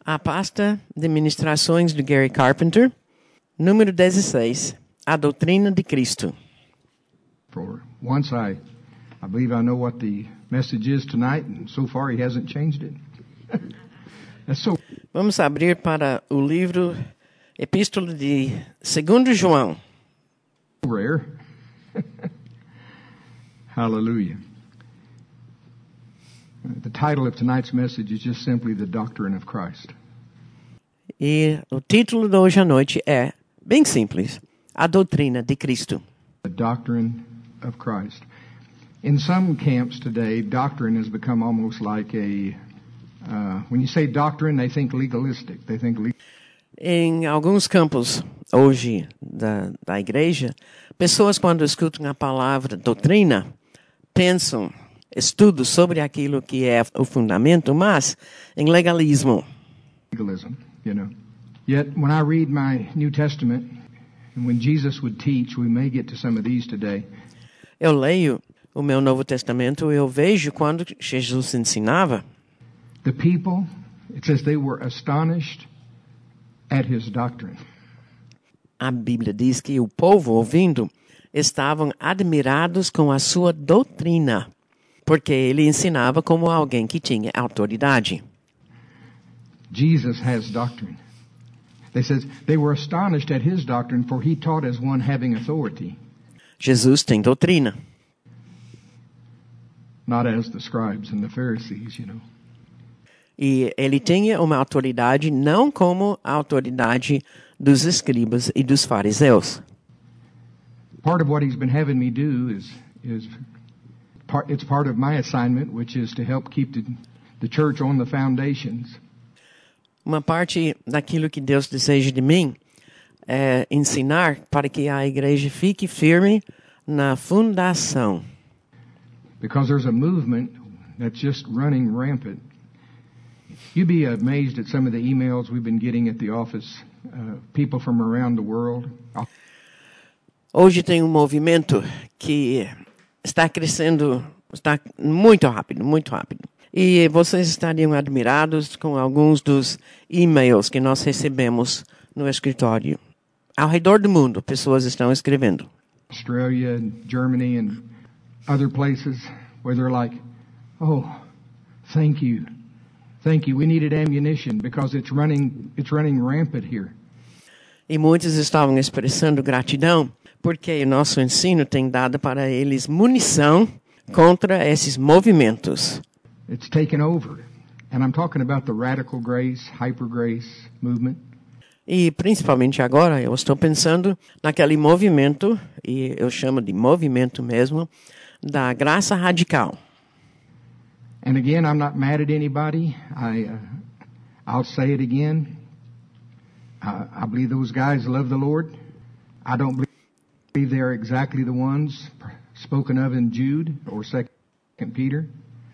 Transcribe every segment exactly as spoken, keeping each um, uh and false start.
A pasta de ministrações de Gary Carpenter, número dezesseis, A Doutrina de Cristo. For once I, I believe I know what the message is tonight, and so far he hasn't changed it. That's so Vamos abrir para o livro Epístola de Segundo João. rare. Hallelujah. The title of tonight's message is just simply The Doctrine of Christ. E o título de hoje à noite é, bem simples, A Doutrina de Cristo. The Doctrine of Christ. In some camps today, doctrine has become almost like a, uh, when you say doctrine, they think legalistic. They think le- Em alguns campos hoje da, da igreja, pessoas quando escutam a palavra doutrina, pensam estudos sobre aquilo que é o fundamento, mas em legalismo. legalism, you know. Yet, when I read my New Testament, and when Jesus would teach, we may get to some of these today. Eu leio o meu Novo Testamento e eu vejo quando Jesus ensinava, The people, it says they were astonished at his doctrine. a Bíblia diz que o povo ouvindo estavam admirados com a sua doutrina, porque ele ensinava como alguém que tinha autoridade. Jesus has doctrine. They says they were astonished at his doctrine, for he taught as one having authority, Jesus tem doutrina. not as the scribes and the Pharisees, you know. E ele tinha uma autoridade não como a autoridade dos escribas e dos fariseus. Part of what he's been having me do is is part, it's part of my assignment, which is to help keep the, the church on the foundations. Uma parte daquilo que Deus deseja de mim é ensinar para que a igreja fique firme na fundação. Because there's a movement that's just running rampant. You'd be amazed at some of the emails we've been getting at the office, uh, people from around the world. Hoje tem um movimento que está crescendo, está muito rápido, muito rápido. E vocês estariam admirados com alguns dos e-mails que nós recebemos no escritório. Ao redor do mundo, pessoas estão escrevendo. Australia and Germany and other places where they're like, oh, thank you. Thank you. We needed ammunition because it's running, it's running rampant here. E muitos estavam expressando gratidão porque o nosso ensino tem dado para eles munição contra esses movimentos. It's taken over. And I'm talking about the radical grace, hyper grace movement. E principalmente agora eu estou pensando naquele movimento, e eu chamo de movimento mesmo, da graça radical. And again, I'm not mad at anybody. I, uh, I'll say it again. Uh, I believe those guys love the Lord. I don't believe they're exactly the ones spoken of in Jude or Second Peter.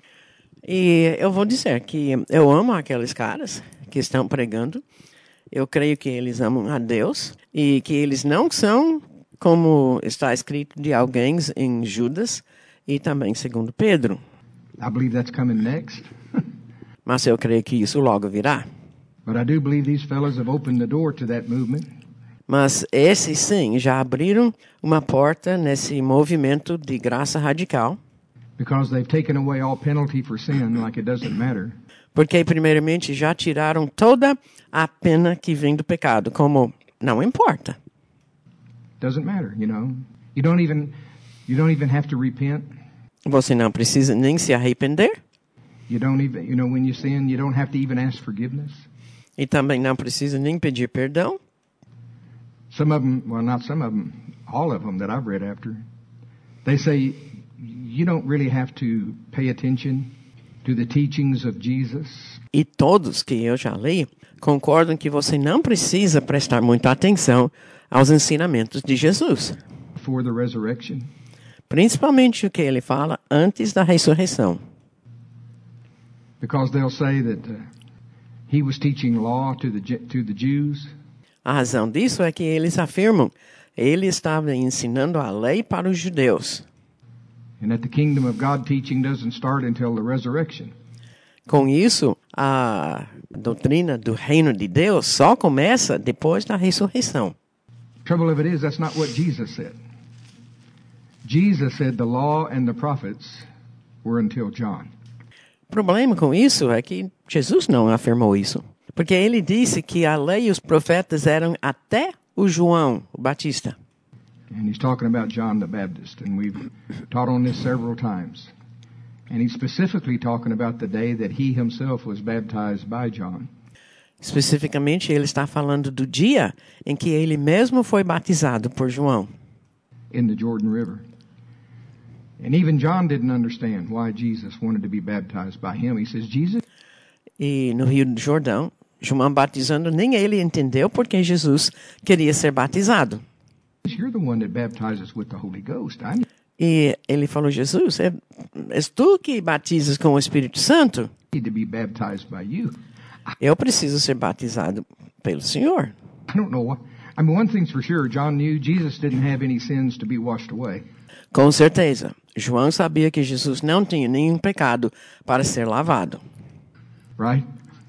E eu vou dizer que eu amo aqueles caras que estão pregando. Eu creio que eles amam a Deus e que eles não são como está escrito de alguém em Judas e também segundo Pedro. I believe that's coming next. Mas eu creio que isso logo virá. But I do believe these fellows have opened the door to that movement. Mas esses sim já abriram uma porta nesse movimento de graça radical. Because they've taken away all penalty for sin like it doesn't matter. Porque primeiramente já tiraram toda a pena que vem do pecado, como não importa. Doesn't matter, you know. You don't even you don't even have to repent. Você não precisa nem se arrepender. You don't even, you know, when you sin, you don't have to even ask forgiveness. E também não precisa nem pedir perdão. Some of them, well, not some of them, all of them that I've read after, they say you don't really have to pay attention to the teachings of Jesus. E todos que eu já li concordam que você não precisa prestar muita atenção aos ensinamentos de Jesus. Before the resurrection. Principalmente o que ele fala antes da ressurreição. Because they'll say that uh, he was teaching law to the to the Jews. A razão disso é que eles afirmam ele estava ensinando a lei para os judeus. And that the kingdom of God teaching doesn't start until the resurrection. Com isso, A doutrina do reino de Deus só começa depois da ressurreição. Trouble of it is, that's not what Jesus said. Jesus said the law and the prophets were until John. O problema com isso é que Jesus não afirmou isso. Porque ele disse que a lei e os profetas eram até o João o Batista. And he's talking about John the Baptist, and we've taught on this several times. And he's specifically talking about the day that he himself was baptized by John. Especificamente, ele está falando do dia em que ele mesmo foi batizado por João. In the Jordan River. And even John didn't understand why Jesus wanted to be baptized by him. He says, Jesus... E no Rio do Jordão, João batizando, nem ele entendeu porque Jesus queria ser batizado. You're the one that baptizes with the Holy Ghost. I E ele falou, Jesus, é, és tu que batizas com o Espírito Santo? need to be baptized by you. Eu preciso ser batizado pelo Senhor. I don't know why. I mean, one thing's for sure, John knew Jesus didn't have any sins to be washed away. Com certeza, João sabia que Jesus não tinha nenhum pecado para ser lavado. Right?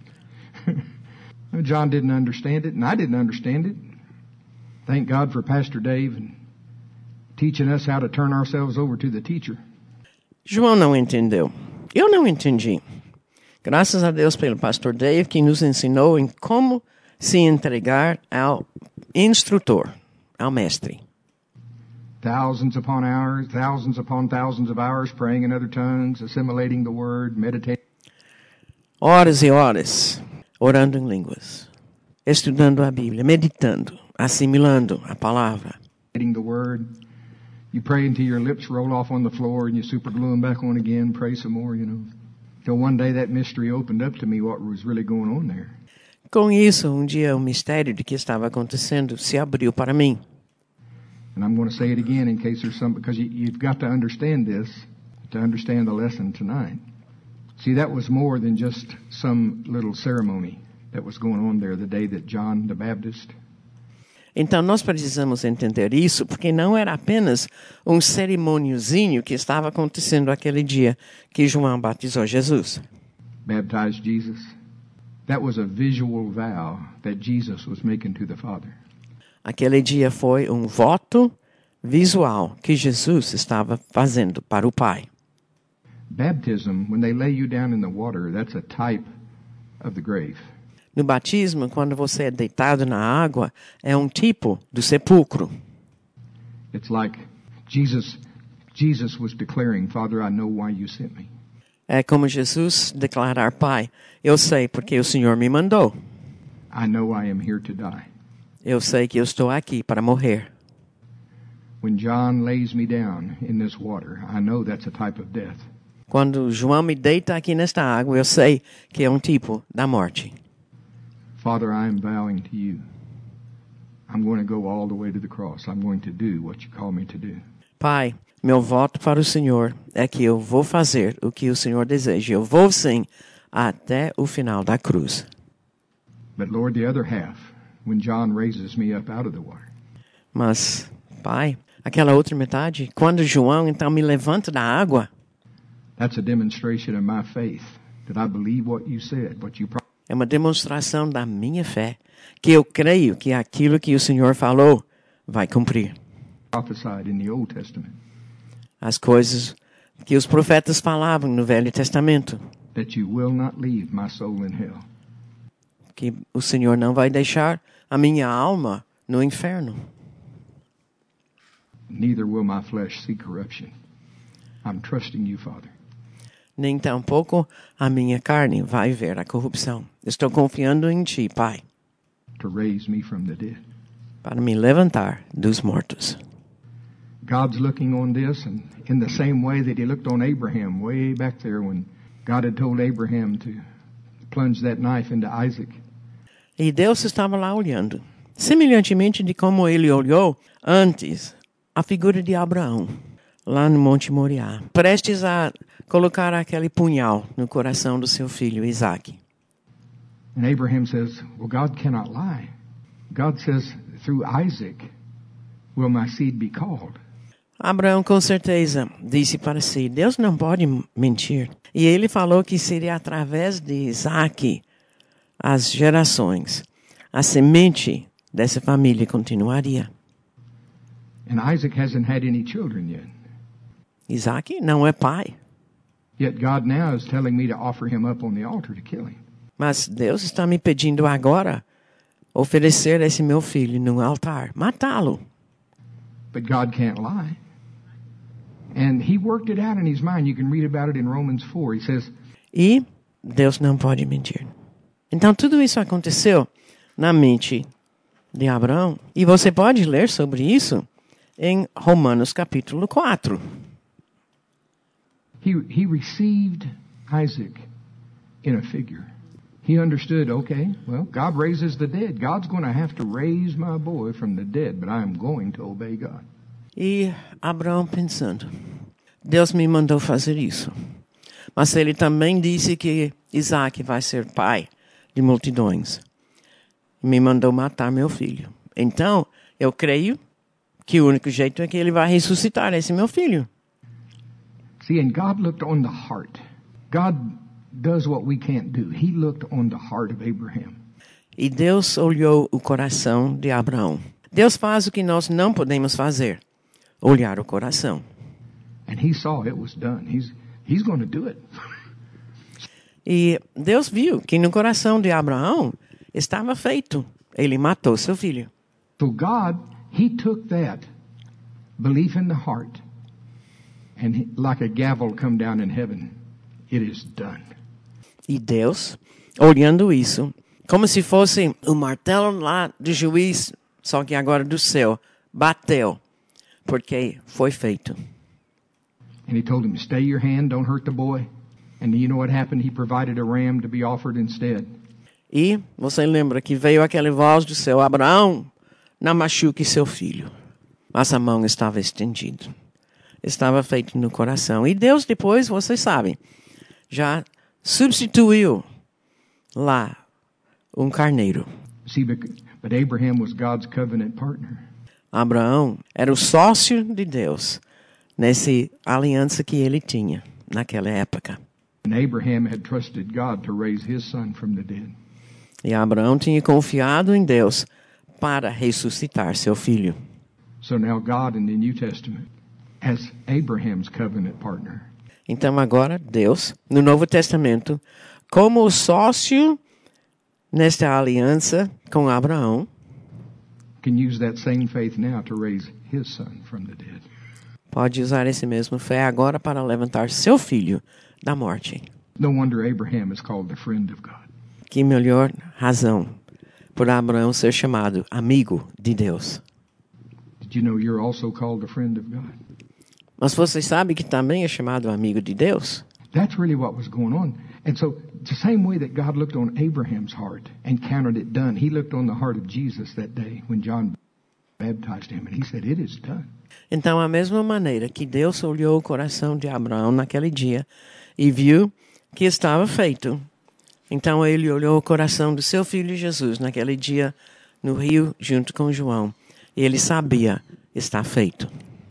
John didn't understand it, and I didn't understand it. Thank God for Pastor Dave and teaching us how to turn ourselves over to the teacher. João não entendeu. Eu não entendi. Graças a Deus pelo pastor Dave, que nos ensinou em como se entregar ao instrutor, ao mestre. Thousands upon hours, thousands upon thousands of hours praying in other tongues, assimilating the word, meditating. Horas e horas orando em línguas, estudando a Bíblia, meditando, assimilando a palavra. The word. You pray until your lips roll off on the floor and you super glue them back on again, pray some more, you know. Till one day that mystery opened up to me what was really going on there. Com isso, um dia o mistério de que estava acontecendo se abriu para mim. And I'm going to say it again in case there's some, because you, you've got to understand this to understand the lesson tonight. See, that was more than just some little ceremony that was going on there the day that John the Baptist. Então, nós precisamos entender isso, porque não era apenas um cerimoniozinho que estava acontecendo aquele dia que João batizou Jesus. Baptized Jesus. That was a visual vow that Jesus was making to the Father. Aquele dia foi um voto visual que Jesus estava fazendo para o Pai. Baptism, when they lay you down in the water, that's a type of the grave. No batismo, quando você é deitado na água, é um tipo do sepulcro. It's like Jesus, Jesus was declaring, Father, I know why you sent me. É como Jesus declarar, Pai, eu sei porque o Senhor me mandou. I know I am here to die. Eu sei que eu estou aqui para morrer. When John lays me down in this water, I know that's a type of death. Quando João me deita aqui nesta água, eu sei que é um tipo da morte. Father, I am vowing to you. I'm going to go all the way to the cross. I'm going to do what you call me to do. Pai, meu voto para o Senhor é que eu vou fazer o que o Senhor deseja. Eu vou sim até o final da cruz. But Lord, the other half, when John raises me up out of the water. Mas, Pai, aquela outra metade, quando João então me levanta da água, that's a demonstration of my faith that I believe what you said, what you promised. É uma demonstração da minha fé, que eu creio que aquilo que o Senhor falou vai cumprir. Prophesied in the Old Testament. As coisas que os profetas falavam no Velho Testamento. That you will not leave my soul in hell. Que o Senhor não vai deixar a minha alma no inferno. Neither will my flesh see corruption. I'm trusting you, Father. Nem tampouco a minha carne vai ver a corrupção. Estou confiando em Ti, Pai. To raise me from the dead. Para me levantar dos mortos. God's looking on this, and in the same way that He looked on Abraham way back there when God had told Abraham to plunge that knife into Isaac. E Deus estava lá olhando, semelhantemente de como Ele olhou antes a figura de Abraão, lá no Monte Moriá, prestes a colocar aquele punhal no coração do seu filho Isaac. And Abraham says, well, God cannot lie. God says, through Isaac will my seed be called. Abraão, com certeza, disse para si, Deus não pode mentir. E ele falou que seria através de Isaac as gerações, a semente dessa família continuaria. And Isaac hasn't had any children yet. Isaac não é pai. Yet God now is telling me to offer him up on the altar to kill him. Mas Deus está me pedindo agora oferecer esse meu filho no altar, matá-lo. But God can't lie. And he worked it out in his mind. You can read about it in Romans four. He says, E Deus não pode mentir. Então tudo isso aconteceu na mente de Abraão. E você pode ler sobre isso em Romanos capítulo quatro. He, he received Isaac in a figure. He understood, okay, well, God raises the dead. God's going to have to raise my boy from the dead, but I'm going to obey God. E Abraão pensando, Deus me mandou fazer isso. Mas ele também disse que Isaac vai ser pai de multidões. Me mandou matar meu filho. Então, eu creio que o único jeito é que ele vai ressuscitar esse meu filho. See, and God looked on the heart. God does what we can't do. He looked on the heart of Abraham. E Deus olhou o coração de Abraão. Deus faz o que nós não podemos fazer. Olhar o coração. And he saw it was done. He's, he's going to do it. E Deus viu que no coração de Abraão estava feito. Ele matou seu filho. So God, he took that belief in the heart and he, like a gavel come down in heaven, it is done. E Deus, olhando isso, como se fosse o martelo lá do juiz, só que agora do céu, bateu, porque foi feito. And he told him, stay your hand, don't hurt the boy. And you know what happened? He provided a ram to be offered instead. E você lembra que veio aquela voz do céu, Abraão, não machuque seu filho. Mas a mão estava estendida. Estava feito no coração. E Deus depois, vocês sabem, já substituiu lá um carneiro. See, but, but Abraham was God's covenant partner. Abraão era o sócio de Deus nessa aliança que ele tinha naquela época. And Abraham had trusted God to raise his son from the dead. E Abraão tinha confiado em Deus para ressuscitar seu filho. So now God in the New Testament as Abraham's covenant partner. Então agora Deus, no Novo Testamento, como o sócio nesta aliança com Abraão, can use that same faith now to raise his son from the dead. Pode usar esse mesmo fé agora para levantar seu filho da morte. No wonder Abraham is called the friend of God. Que melhor razão por Abraão ser chamado amigo de Deus. Did you know you're also called the friend of God? Mas você sabe que também é chamado amigo de Deus? That's really what was going on. And so, the same way that God looked on Abraham's heart and counted it done, he looked on the heart of Jesus that day when John baptized him, and he said, it is done. Então, a mesma maneira que Deus olhou o coração de Abraão naquele dia e viu que estava feito, então ele olhou o coração do seu filho Jesus naquele dia no rio junto com João. E ele sabia, está feito.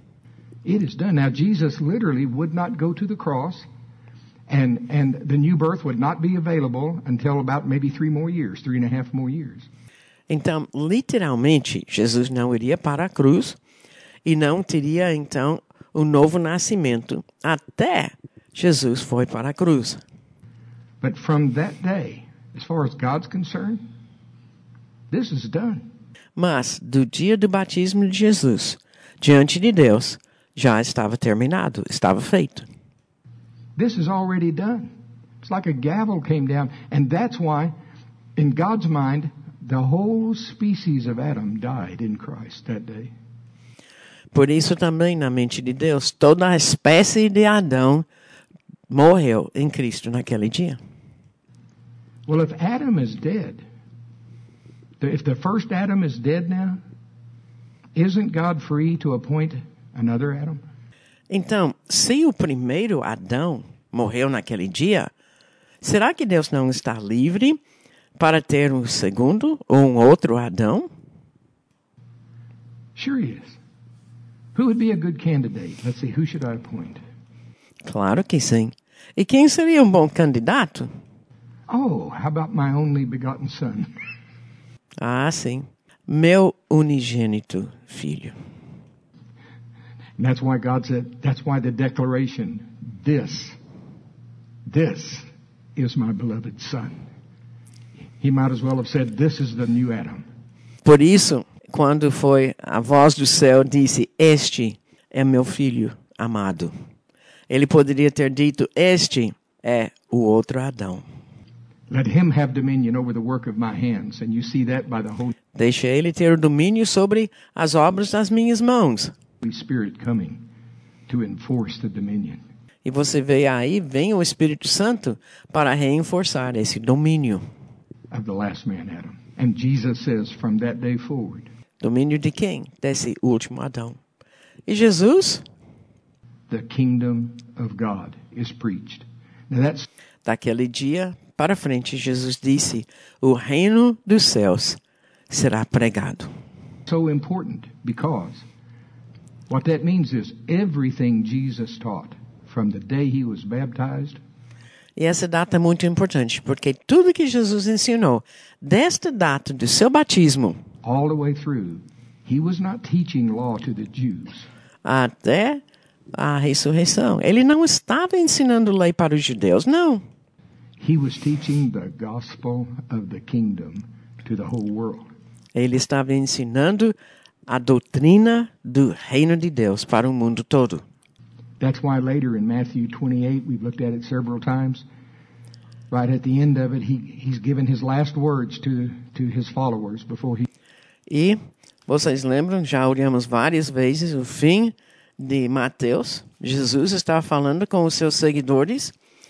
It is done. Now, Jesus literally would not go to the cross, and, and the new birth would not be available until about maybe three more years, three and a half more years. Então, literalmente, Jesus não iria para a cruz e não teria, então, o novo nascimento até Jesus foi para a cruz. But from that day, as far as God's concerned, this is done. Mas, do dia do batismo de Jesus, diante de Deus, já estava terminado, estava feito. This is already done. It's like a gavel came down. And that's why, in God's mind, the whole species of Adam died in Christ that day. Por isso também, na mente de Deus, toda a espécie de Adão morreu em Cristo naquele dia. Well, if Adam is dead, if the first Adam is dead now, isn't God free to appoint another Adam? Então, se o primeiro Adão morreu naquele dia, será que Deus não está livre para ter um segundo ou um outro Adão? Sure he is. Who would be a good candidate? Let's see, who should I appoint? Claro que sim. E quem seria um bom candidato? Oh, how about my only begotten son? Ah, sim. Meu unigênito filho. And that's why God said, that's why the declaration, this, this is my beloved son. He might as well have said, this is the new Adam. Por isso, quando foi a voz do céu, disse, este é meu filho amado. Ele poderia ter dito, este é o outro Adão. Let him have dominion over the work of my hands. And you see that by the Holy Deixa ele ter o domínio sobre as obras das minhas mãos. Spirit coming to enforce the dominion. E você vê aí, vem o Espírito Santo para reforçar esse domínio. Of the last man, Adam. And Jesus says, from that day forward. Domínio de quem? Desse último Adão. E Jesus? The kingdom of God is preached. Now that's Daquele dia para frente, Jesus disse, o reino dos céus será pregado. so important because what that means is everything Jesus taught from the day he was baptized E essa data é muito importante, porque tudo que Jesus ensinou, desta data do seu batismo, all the way through, he was not teaching law to the Jews. até a ressurreição, ele não estava ensinando lei para os judeus, não. He was teaching the gospel of the kingdom to the whole world. Ele estava ensinando a doutrina do reino de Deus para o mundo todo. That's why later in Matthew twenty-eight, we've looked at it several times, right at the end of it, he, he's given his last words to, to his followers before he... E vocês lembram, já olhamos várias vezes o fim de Mateus. Jesus estava falando com os seus seguidores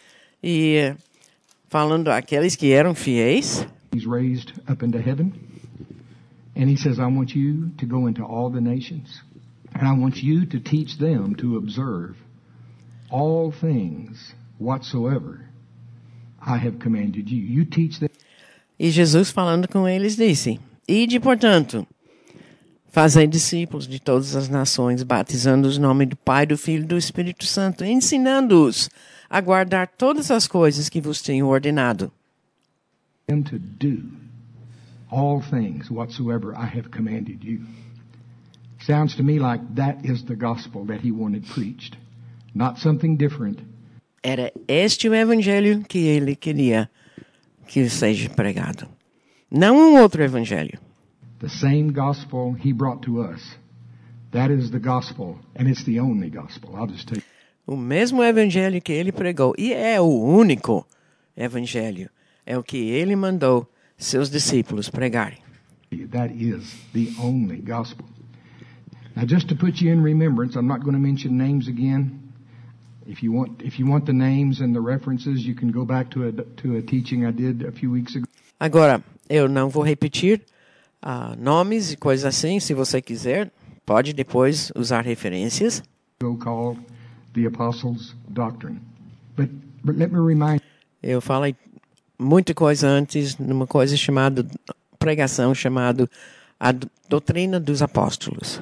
e falando àqueles que eram fiéis. He's raised up into heaven. And he says, I want you to go into all the nations. And I want you to teach them to observe all things whatsoever I have commanded you. You teach them. E Jesus falando com eles disse, ide, portanto, fazei discípulos de todas as nações, batizando-os em nome do Pai, do Filho e do Espírito Santo, ensinando-os a guardar todas as coisas que vos tenho ordenado. them to do all things whatsoever I have commanded you. Sounds to me like that is the gospel that he wanted preached. Not something different. Era este o evangelho que ele queria que seja pregado. Não um outro evangelho. The same gospel he brought to us. That is the gospel, and it's the only gospel. I'll just take O mesmo evangelho que ele pregou, e é o único evangelho, é o que ele mandou seus discípulos pregarem. you. That is the only gospel. Now, just to put you in remembrance, I'm not going to mention names again. If you want, if you want the names and the references, you can go back to a to a teaching I did a few weeks ago. Agora, eu não vou repetir uh, nomes e coisas assim, se você quiser, pode depois usar referências. Called the Apostles' Doctrine. But but let me remind. Eu falei muita coisa antes, numa coisa chamada pregação chamada a doutrina dos apóstolos.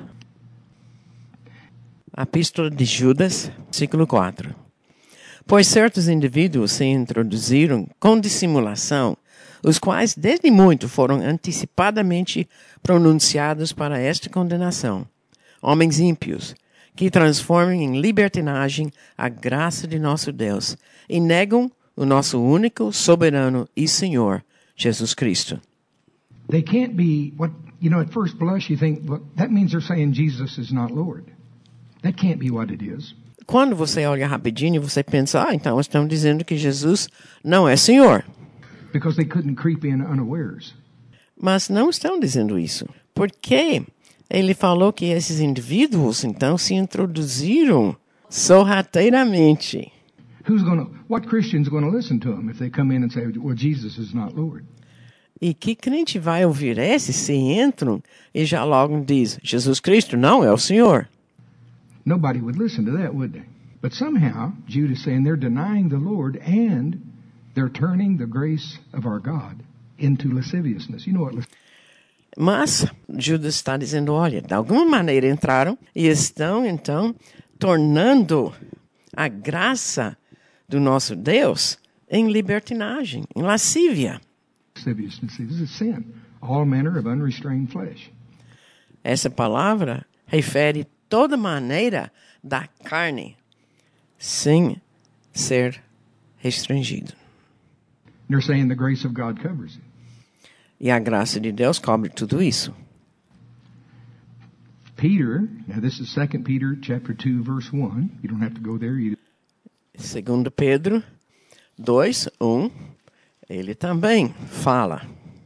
A Epístola de Judas, versículo quatro. Pois certos indivíduos se introduziram com dissimulação, os quais desde muito foram antecipadamente pronunciados para esta condenação. Homens ímpios, que transformam em libertinagem a graça de nosso Deus e negam o nosso único, soberano e Senhor, Jesus Cristo. They can't be what you know. At first blush, you think, well, that means they're saying Jesus is not Lord. That can't be what it is. Quando você olha rapidinho, você pensa, ah, então estão dizendo que Jesus não é Senhor. Because they couldn't creep in unawares. Mas não estão dizendo isso. Porque ele falou que esses indivíduos, então, se introduziram sorrateiramente. Who's going to? What Christian's going to listen to them if they come in and say, "Well, Jesus is not Lord"? E que crente vai ouvir esses se entram e já logo diz, Jesus Cristo não é o Senhor? Nobody would listen to that, would they? But somehow, Jude is saying they're denying the Lord and they're turning the grace of our God into lasciviousness. You know what? Mas Judas está dizendo, olha, de alguma maneira entraram e estão, então, tornando a graça do nosso Deus em libertinagem, em lascívia. Lasciviousness is a sin. All manner of unrestrained flesh. Essa palavra refere toda maneira da carne sem ser restringido. They're saying the grace of God covers it. E a graça de Deus cobre tudo isso. Peter, now this is Second Peter chapter two verse one. You don't have to go there either. Segundo Pedro dois, um, ele também fala.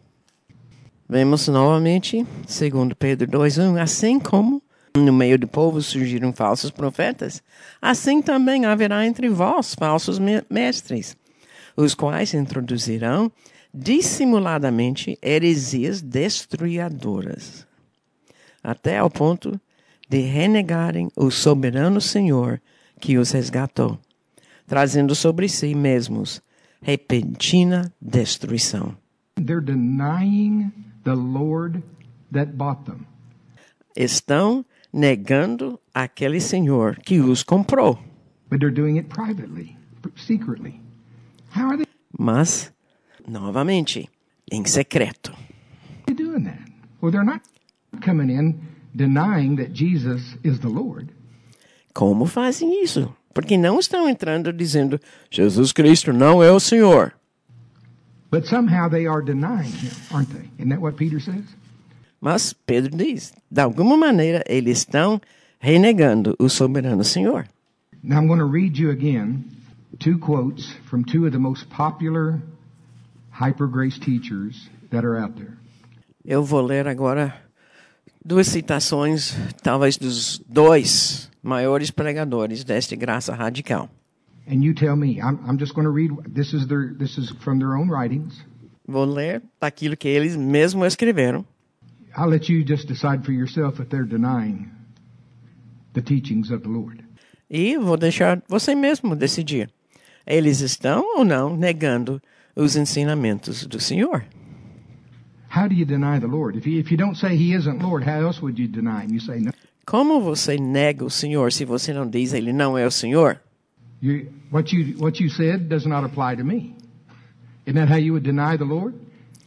Vemos novamente, segundo Pedro dois, um, assim como no meio do povo surgiram falsos profetas, assim também haverá entre vós falsos mestres, os quais introduzirão dissimuladamente heresias destruidoras, até ao ponto de renegarem o soberano Senhor que os resgatou, trazendo sobre si mesmos repentina destruição. They're denying the Lord that bought them. Estão negando aquele Senhor que os comprou. But they're doing it privately, secretly. How are they Mas, novamente, em secreto. doing that? Well, they're not coming in denying that Jesus is the Lord. Como fazem isso? Porque não estão entrando dizendo, Jesus Cristo não é o Senhor. But somehow they are denying him, aren't they? Isn't that what Peter says? Mas Pedro diz, de alguma maneira, eles estão renegando o soberano Senhor. Now I'm going to read you again two quotes from two of the most popular hyper grace teachers that are out there. Eu vou ler agora duas citações, talvez dos dois maiores pregadores desta graça radical. And you tell me. I'm, I'm just going to read. This is their. This is from their own writings. Vou ler daquilo que eles mesmos escreveram. I'll let you just decide for yourself if they're denying the teachings of the Lord. E vou deixar você mesmo decidir. Eles estão ou não negando os ensinamentos do Senhor? How do you deny the Lord? If you, if you don't say He isn't Lord, how else would you deny Him? You say no. Como você nega o Senhor se você não diz Ele não é o Senhor? You, what you what you said does not apply to me. Isn't that how you would deny the Lord?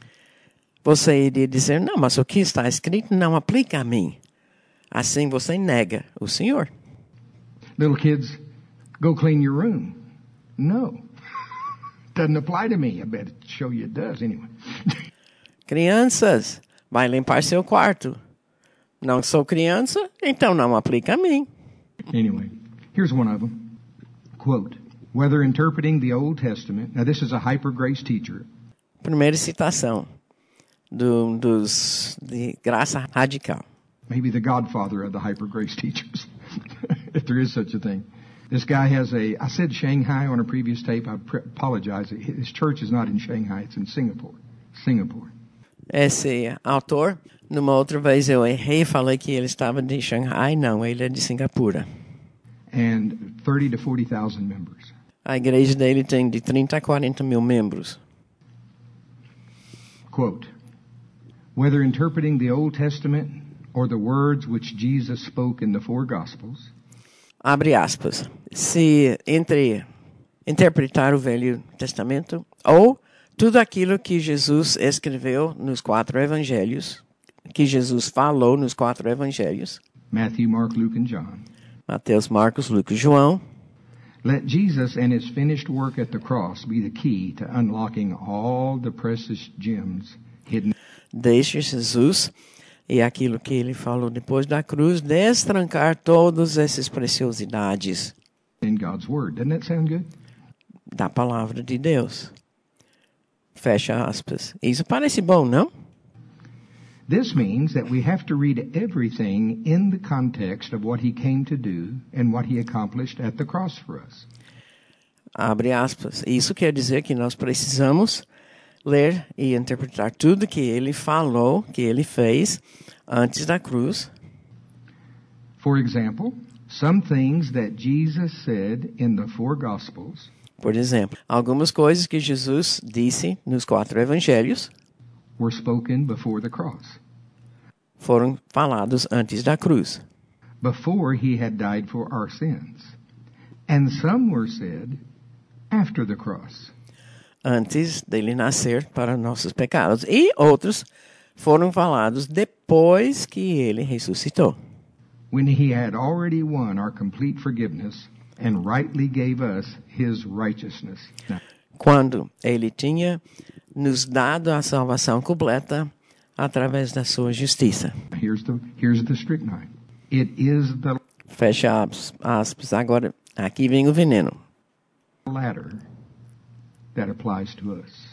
Você iria dizer, não, mas o que está escrito não aplica a mim. Assim você nega o Senhor. Little kids, go clean your room. No. Doesn't apply to me. I bet it show you it does anyway. Crianças, vai limpar seu quarto. Não sou criança, então não aplica a mim. Anyway, here's one of them. Quote, whether interpreting the Old Testament, now this is a hyper grace teacher. Primeira citação do, dos de graça radical. Maybe the godfather of the hyper grace teachers, if there is such a thing. This guy has a, I said Shanghai on a previous tape. I pre- apologize. His church is not in Shanghai. It's in Singapore. Singapore. Esse autor, numa outra vez eu errei, falei que ele estava de Xangai. Não, ele é de Singapura. And thirty to forty thousand members. A igreja dele tem de trinta a quarenta mil membros. Quote, whether interpreting the Old Testament or the words which Jesus spoke in the four Gospels, abre aspas, se entre interpretar o Velho Testamento ou tudo aquilo que Jesus escreveu nos quatro evangelhos, que Jesus falou nos quatro evangelhos, Matthew, Mark, Luke, and John, Mateus, Marcos, Lucas, João, let Jesus and his finished work at the cross be the key to unlocking all the precious gems hidden. Deixe Jesus e aquilo que ele falou depois da cruz destrancar todas essas preciosidades in God's Word. Doesn't that sound good? da palavra de Deus. Fecha aspas. Isso parece bom, não? This means that we have to read everything in the context of what he came to do and what he accomplished at the cross for us. Abre aspas. Isso quer dizer que nós precisamos ler e interpretar tudo que ele falou, que ele fez antes da cruz. For example, some things that Jesus said in the four Gospels Por exemplo, algumas coisas que Jesus disse nos quatro evangelhos were spoken before the cross. foram falados antes da cruz. before he had died for our sins. And some were said after the cross. Antes dele nascer para nossos pecados. E outros foram falados depois que ele ressuscitou. When he had already won our complete forgiveness and rightly gave us his righteousness. Now, Quando ele tinha nos dado a salvação completa através da sua justiça. here's the here's the strychnine. It is the Fecha aspas. Agora, aqui vem o veneno. latter that applies to us.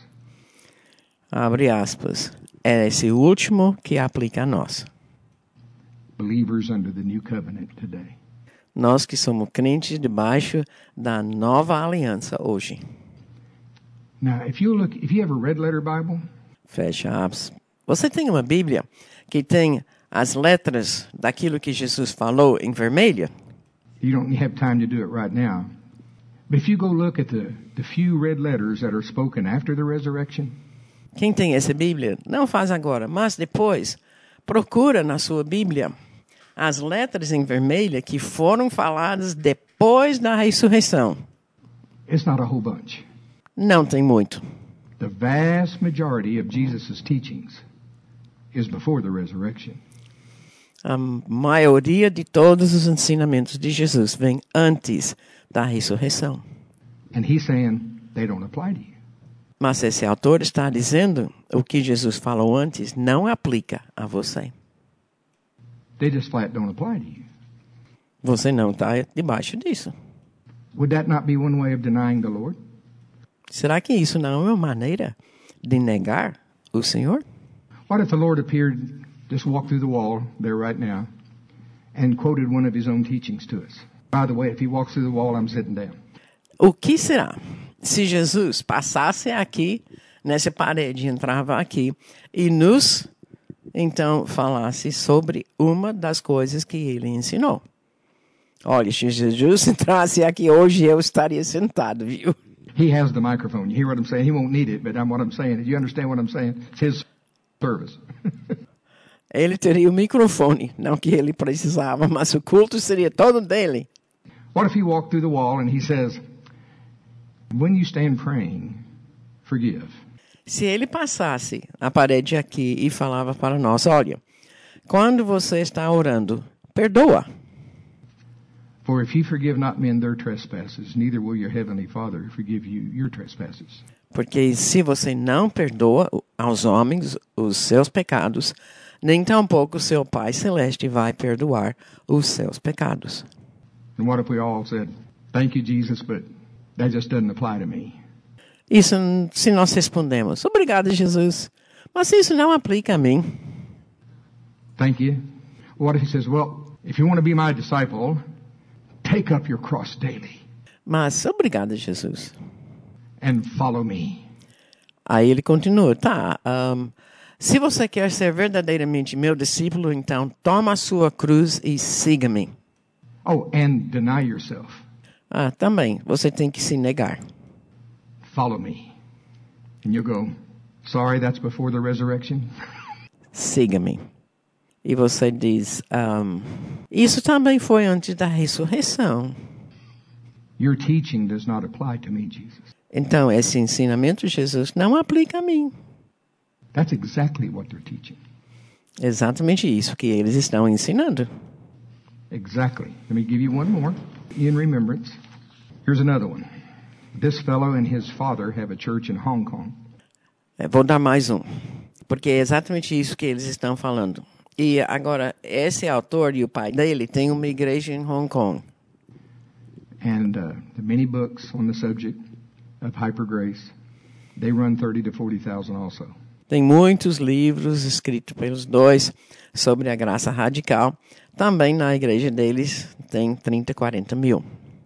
Abre aspas. É esse último que aplica a nós. Believers under the new covenant today. Nós que somos crentes debaixo da nova aliança hoje. Now, if you look, if you have a red letter Bible, Fecha aspas. Você tem uma Bíblia que tem as letras daquilo que Jesus falou em vermelho? you don't have time to do it right now. But if you go look at the, the few red letters that are spoken after the resurrection, Quem tem essa Bíblia, não faz agora, mas depois procura na sua Bíblia as letras em vermelho que foram faladas depois da ressurreição. it's not a whole bunch. Não tem muito. The vast majority of Jesus' teachings is before the resurrection. A maioria de todos os ensinamentos de Jesus vem antes da ressurreição. And he's saying they don't apply to you. Mas esse autor está dizendo o que Jesus falou antes não aplica a você. They just flat don't apply to you. Você não está debaixo disso. Would that not be one way of denying the Lord? Será que isso não é uma maneira de negar o Senhor? What if the Lord appeared, just walked through the wall there right now, and quoted one of his own teachings to us? By the way, if he walks through the wall, I'm sitting down. O que será se Jesus passasse aqui, nessa parede, entrava aqui e nos, então, falasse sobre uma das coisas que ele ensinou? Olha, se Jesus entrasse aqui hoje, eu estaria sentado, viu? He has the microphone. You hear what I'm saying? He won't need it, but I'm, what I'm saying. Do you understand what I'm saying? It's his service. Ele teria o microfone, não que ele precisava, mas o culto seria todo dele. What if he walked through the wall and he says, when you stand praying, forgive. Se ele passasse a parede aqui e falava para nós, olha, quando você está orando, perdoa. For if you forgive not men their trespasses, neither will your heavenly Father forgive you your trespasses. Porque se você não perdoa aos homens os seus pecados, nem tampouco seu Pai Celeste vai perdoar os seus pecados. And what if we all said, thank you, Jesus, but that just doesn't apply to me? Isso se nós respondemos, obrigado, Jesus, mas isso não aplica a mim. Thank you. What if he says, well, if you want to be my disciple, take up your cross daily Mas obrigado, Jesus. and follow me. Aí ele continua, tá, um, se você quer ser verdadeiramente meu discípulo, então toma a sua cruz e siga-me. Oh, and deny yourself. Ah, também, você tem que se negar. Follow me. And you'll go, sorry, that's before the resurrection? Siga-me. E você diz, um, isso também foi antes da ressurreição. Your teaching does not apply to me, Jesus. Então, esse ensinamento de Jesus não aplica a mim. That's exactly what they're teaching. Exatamente isso que eles estão ensinando. Exactly. Let me give you one more in remembrance. Here's another one. This fellow and his father have a church in Hong Kong. É, vou dar mais um, porque é exatamente isso que eles estão falando. E agora, esse autor e o pai dele têm uma igreja em Hong Kong. And uh, the many books on the subject of hyper grace, they run thirty to forty thousand also. Tem muitos livros escritos pelos dois sobre a graça radical. Também na igreja deles tem trinta, quarenta mil.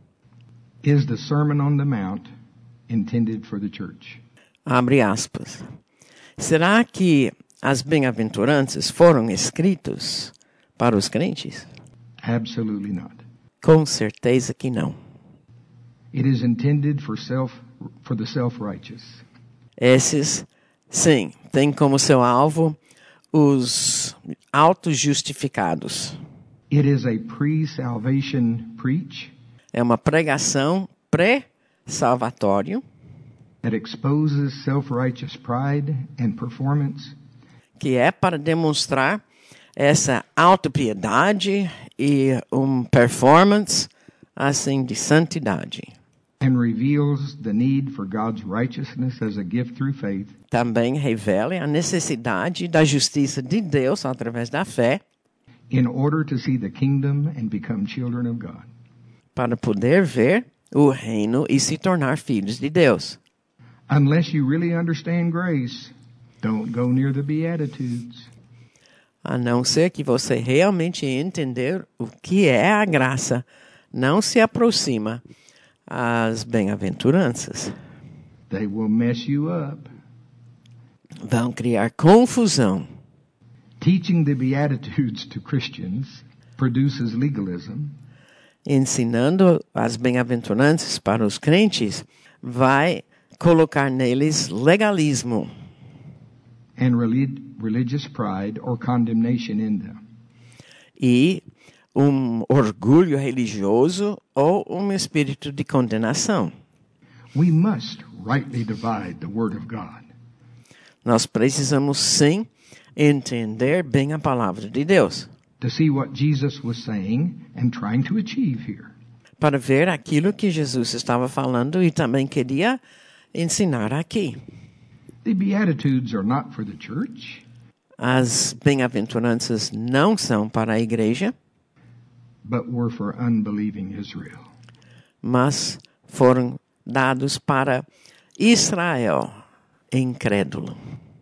Is the Sermon on the Mount intended for the church? Abre aspas. Será que as bem-aventuranças foram escritas para os crentes? Absolutely not. Com certeza que não. It is intended for self for the self-righteous. Esses, sim, têm como seu alvo os auto-justificados. It is a pre-salvation preach É uma pregação pré-salvatório that exposes self-righteous pride and performance que é para demonstrar essa autopiedade e um performance assim de santidade. and reveals the need for God's righteousness as a gift through faith Também revela a necessidade da justiça de Deus através da fé in order to see the kingdom and become children of God. para poder ver o reino e se tornar filhos de Deus. Unless you really understand grace, don't go near the Beatitudes. A não ser que você realmente entender o que é a graça, não se aproxima às bem-aventuranças. They will mess you up. Vão criar confusão. Teaching the Beatitudes to Christians produces legalism, Ensinando as bem-aventuranças para os crentes, vai colocar neles legalismo and relig- religious pride or condemnation in them. e um orgulho religioso ou um espírito de condenação. We must rightly divide the Word of God. Nós precisamos, sim, entender bem a palavra de Deus, To see what Jesus was saying and trying to achieve here. para ver aquilo que Jesus estava falando e também queria ensinar aqui. The Beatitudes are not for the church, As bem-aventuranças não são para a igreja, but were for unbelieving Israel. mas foram dados para Israel incrédulo.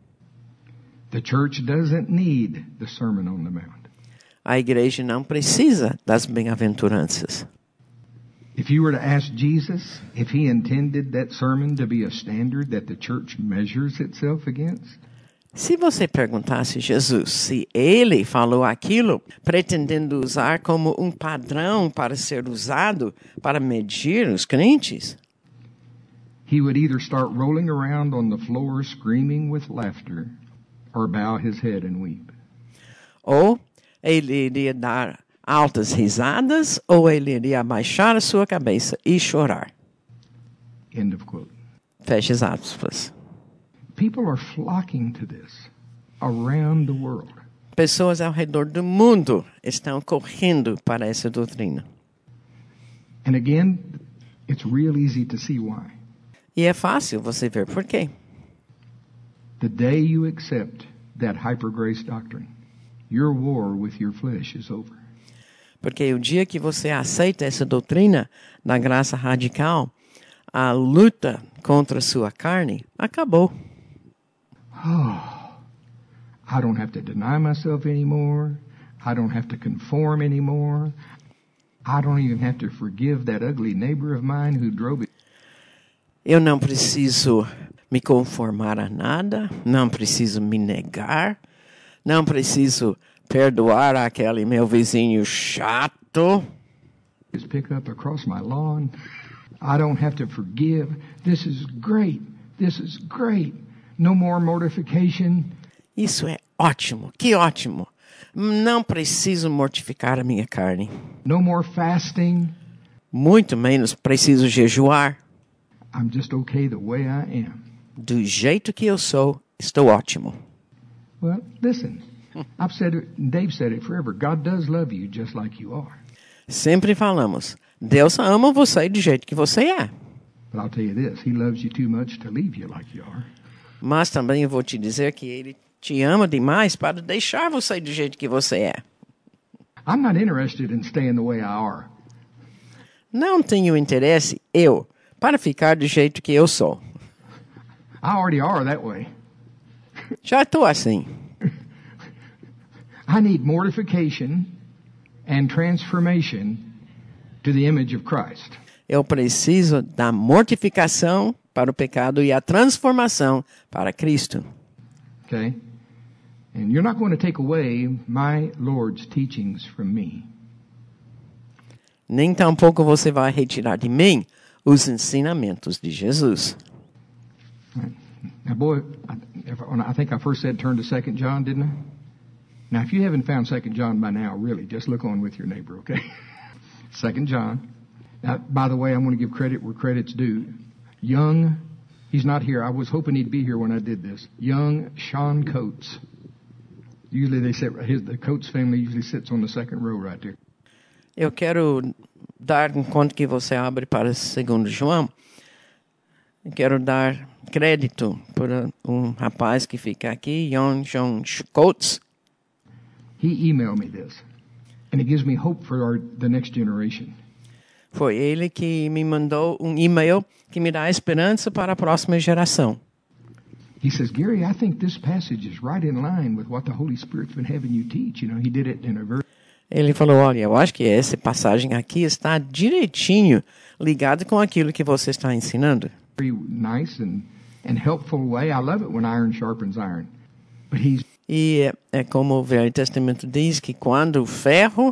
The church doesn't need the Sermon on the Mount. A igreja não precisa das bem-aventuranças. If you were to ask Jesus if he intended that sermon to be a standard that the church measures itself against, Se você perguntasse a Jesus se ele falou aquilo pretendendo usar como um padrão para ser usado para medir os crentes, he would either start rolling around on the floor screaming with laughter or bow his head and weep. ou ele iria dar altas risadas ou ele iria abaixar a sua cabeça e chorar. End of quote. Feche as aspas. People are flocking to this around the world. Pessoas ao redor do mundo estão correndo para essa doutrina. And again, it's real easy to see why. E é fácil você ver por quê. The day you accept that hyper grace doctrine, your war with your flesh is over. Porque o dia que você aceita essa doutrina da graça radical, a luta contra a sua carne acabou. Oh, I don't have to deny myself anymore. I don't have to conform anymore. I don't even have to forgive that ugly neighbor of mine who drove it. Eu não preciso me conformar a nada, não preciso me negar, não preciso perdoar aquele meu vizinho chato. His pickup across my lawn. I don't have to forgive. This is great. This is great. No more mortification. Isso é ótimo, que ótimo. Não preciso mortificar a minha carne. No more fasting. Muito menos preciso jejuar. I'm just okay the way I am. Do jeito que eu sou, estou ótimo. Well, listen. I've said it, Dave said it forever. God does love you just like you are. Sempre falamos, Deus ama você do jeito que você é. But I'll tell you this, he loves you too much to leave you like you are. Mas também eu vou te dizer que Ele te ama demais para deixar você do jeito que você é. I'm not interested in staying the way I are. Não tenho interesse, eu, para ficar do jeito que eu sou. I already are that way. Já estou assim. I need mortification and transformation to the image of Christ. Eu preciso da mortificação para o pecado e a transformação para Cristo. Okay? And you're not going to take away my Lord's teachings from me. Nem tampouco você vai retirar de mim os ensinamentos de Jesus. Now, boy, I, I think I first said turn to Second John, didn't I? Now, if you haven't found Second John by now, really, just look on with your neighbor, okay? Second John. Now, by the way, I'm going to give credit where credit's due. Young, he's not here. I was hoping he'd be here when I did this. Young Sean Coates. Usually they sit, his, the Coates family usually sits on the second row right there. Eu quero dar, enquanto que você abre para segundo João, quero dar crédito para um rapaz que fica aqui, Young Sean Coates. He emailed me this, and it gives me hope for our, the next generation. Foi ele que me mandou um e-mail que me dá esperança para a próxima geração. He says, Gary, I think this passage is right in line with what the Holy Spirit's been having you teach. You know, he did it in a very... Ele falou, olha, eu acho que essa passagem aqui está direitinho ligada com aquilo que você está ensinando. Very nice and, and helpful way. I love it when iron sharpens iron. But he's... E é como o Velho Testamento diz que quando o ferro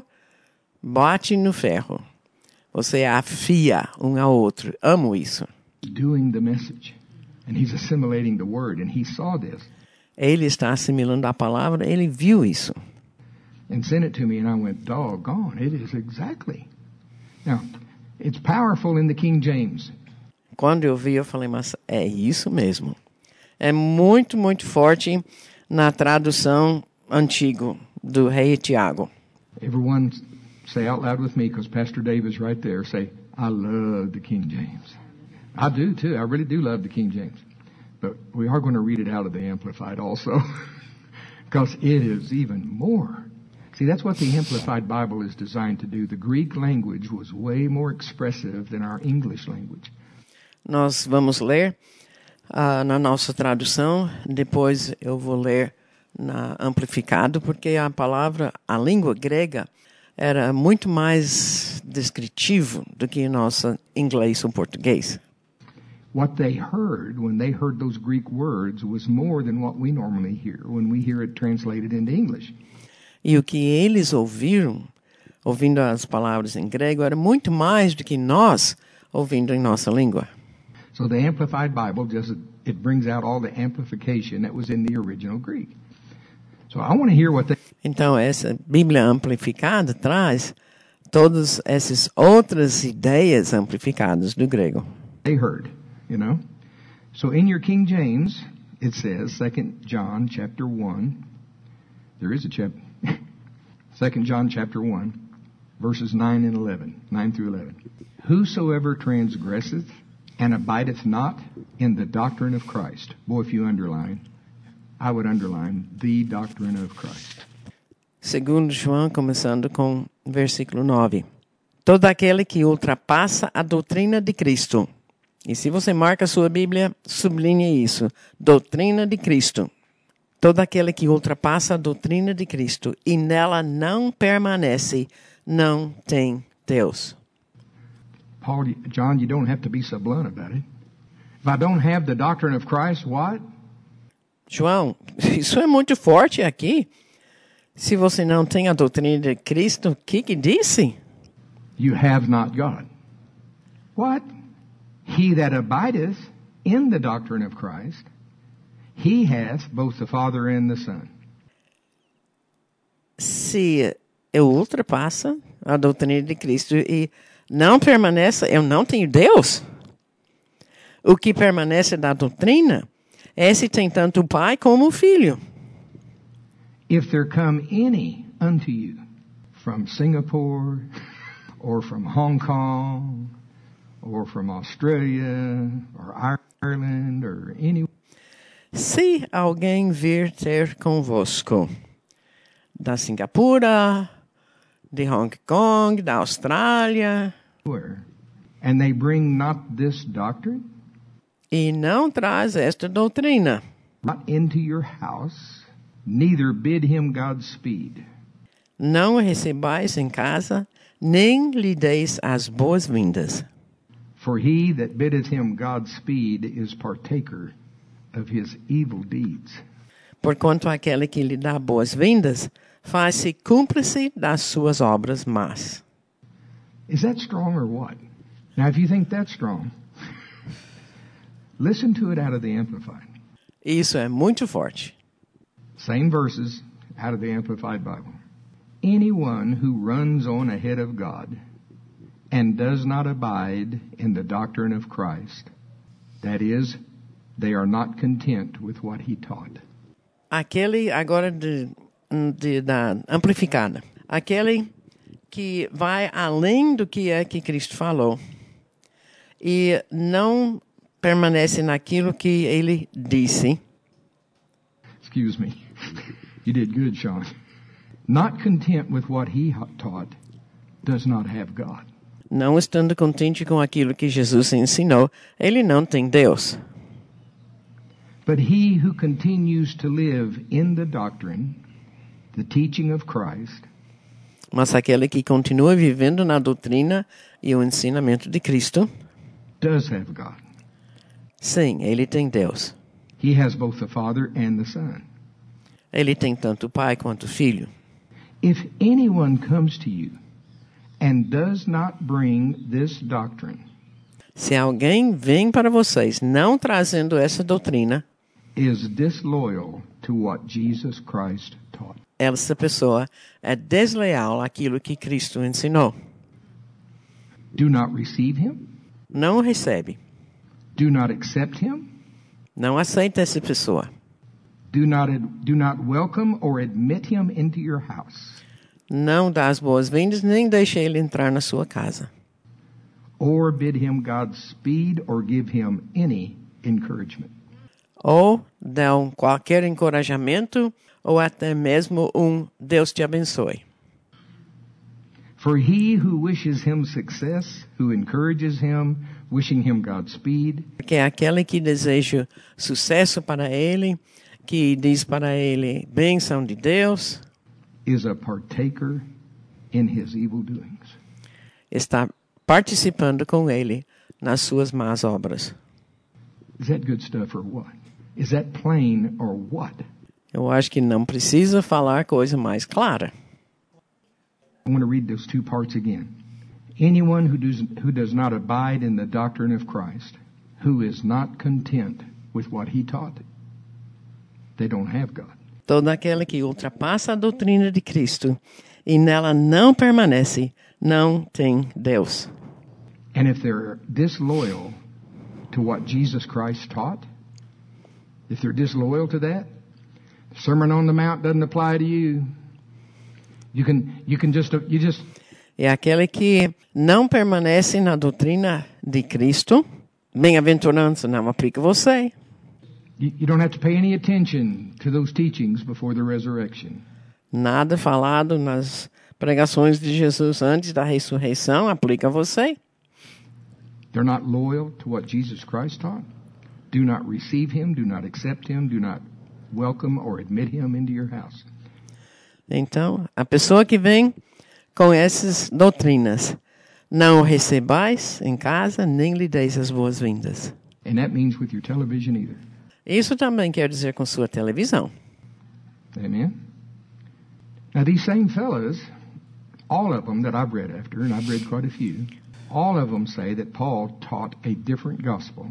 bate no ferro, você afia um ao outro. Amo isso. Doing the message, and he's assimilating the word, and he saw this. Ele está assimilando a palavra, ele viu isso. And sent it to me, and I went, doggone, it is exactly. Now, it's powerful in the King James. Quando eu vi, eu falei, mas é isso mesmo. É muito, muito forte na tradução antiga do Rei Tiago. Everyone say out loud with me, because Pastor Dave is right there, say, I love the King James. I do too. I really do love the King James. But we are going to read it out of the Amplified also, because it is even more. See, that's what the Amplified Bible is designed to do. The Greek language was way more expressive than our English language. Nós vamos ler uh, na nossa tradução, depois eu vou ler na amplificado, porque a palavra, a língua grega, era muito mais descritivo do que nosso inglês ou português. What they heard when they heard those Greek words was more than what we normally hear when we hear it translated into English. E o que eles ouviram, ouvindo as palavras em grego, era muito mais do que nós ouvindo em nossa língua. So the Amplified Bible just it brings out all the amplification that was in the original Greek. So I want to hear what they... Então essa Bíblia amplificada traz todas essas outras ideias amplificadas do grego. They heard, you know. So in your King James it says Second John chapter one. There is a chapter. Second John chapter one, verses nine and eleven, nine through eleven. Whosoever transgresseth and abideth not in the doctrine of Christ. Boy, if you underline, I would underline the doctrine of Christ. Segundo João, começando com versículo nove. Todo aquele que ultrapassa a doutrina de Cristo. E se você marca a sua Bíblia, sublinhe isso. Doutrina de Cristo. Todo aquele que ultrapassa a doutrina de Cristo e nela não permanece, não tem Deus. Paul, John, you don't have to be so blunt about it. If I don't have the doctrine of Christ, what? João, isso é muito forte aqui. Se você não tem a doutrina de Cristo, o que que disse? You have not God. What? He that abideth in the doctrine of Christ, he hath both the Father and the Son. Se eu ultrapasso a doutrina de Cristo e não permanece, eu não tenho Deus. O que permanece da doutrina é se tem tanto o Pai como o Filho. If there come any unto you from Singapore or from Hong Kong or from Australia or Ireland or any... Se alguém vir ter convosco da Singapura, de Hong Kong, da Austrália, and they bring not this doctrine, e não traz esta doutrina, not into your house, neither bid him Godspeed. Não o recebais em casa, nem lhe deis as boas-vindas. For he that biddeth him Godspeed is partaker of his evil deeds. Porquanto aquele que lhe dá boas-vindas faz-se cúmplice das suas obras más. Is that strong or what? Now, if you think that's strong, listen to it out of the Amplified. Isso é muito forte. Same verses, out of the Amplified Bible. Anyone who runs on ahead of God and does not abide in the doctrine of Christ, that is, they are not content with what he taught. Aquele, agora de, de, da amplificada, aquele que vai além do que é que Cristo falou e não permanece naquilo que ele disse. Excuse me. You did good, Sean. Not content with what he taught does not have God. Não estando contente com aquilo que Jesus ensinou, ele não tem Deus. But he who continues to live in the doctrine, the teaching of Christ, mas aquele que continua vivendo na doutrina e o ensinamento de Cristo, does have God. Sim, ele tem Deus. He has both the Father and the Son. Ele tem tanto o Pai quanto o Filho. If anyone comes to you and does not bring this doctrine, se alguém vem para vocês não trazendo essa doutrina, is disloyal to what Jesus Christ taught. Essa pessoa é desleal àquilo que Cristo ensinou. Do not receive him. Não o recebe. Do not accept him. Não aceita essa pessoa. Do not do not welcome or admit him into your house. Não dá as boas-vindas nem deixa ele entrar na sua casa. Or bid him Godspeed or give him any encouragement. Ou dão qualquer encorajamento ou até mesmo um Deus te abençoe. For he who wishes him success, who encourages him, wishing him Godspeed, porque aquele que deseja sucesso para ele, que diz para ele bênção de Deus, is a partaker in his evil doings. Está participando com ele nas suas más obras. Is that good stuff or what? Is that plain or what? Eu acho que não precisa falar coisa mais clara. I want to read those two parts again. Anyone who does, who does not abide in the doctrine of Christ, who is not content with what he taught, they don't have God. Todo aquele que ultrapassa a doutrina de Cristo e nela não permanece, não tem Deus. And if they're disloyal to what Jesus Christ taught, if they're disloyal to that, the Sermon on the Mount doesn't apply to you. You can, you can just, you just. E aquele que não permanece na doutrina de Cristo, bem-aventurança não aplica a você. You, you don't have to pay any attention to those teachings before the resurrection. Nada falado nas pregações de Jesus antes da ressurreição aplica a você. They're not loyal to what Jesus Christ taught. Do not receive him, do not accept him, do not welcome or admit him into your house. Então, a pessoa que vem com essas doutrinas, não o recebais em casa, nem lhe deis as boas-vindas. And that means with your television either. Isso também quer dizer com sua televisão. Amen. Now these same fellas, all of them that I've read after, and I've read quite a few, all of them say that Paul taught a different gospel.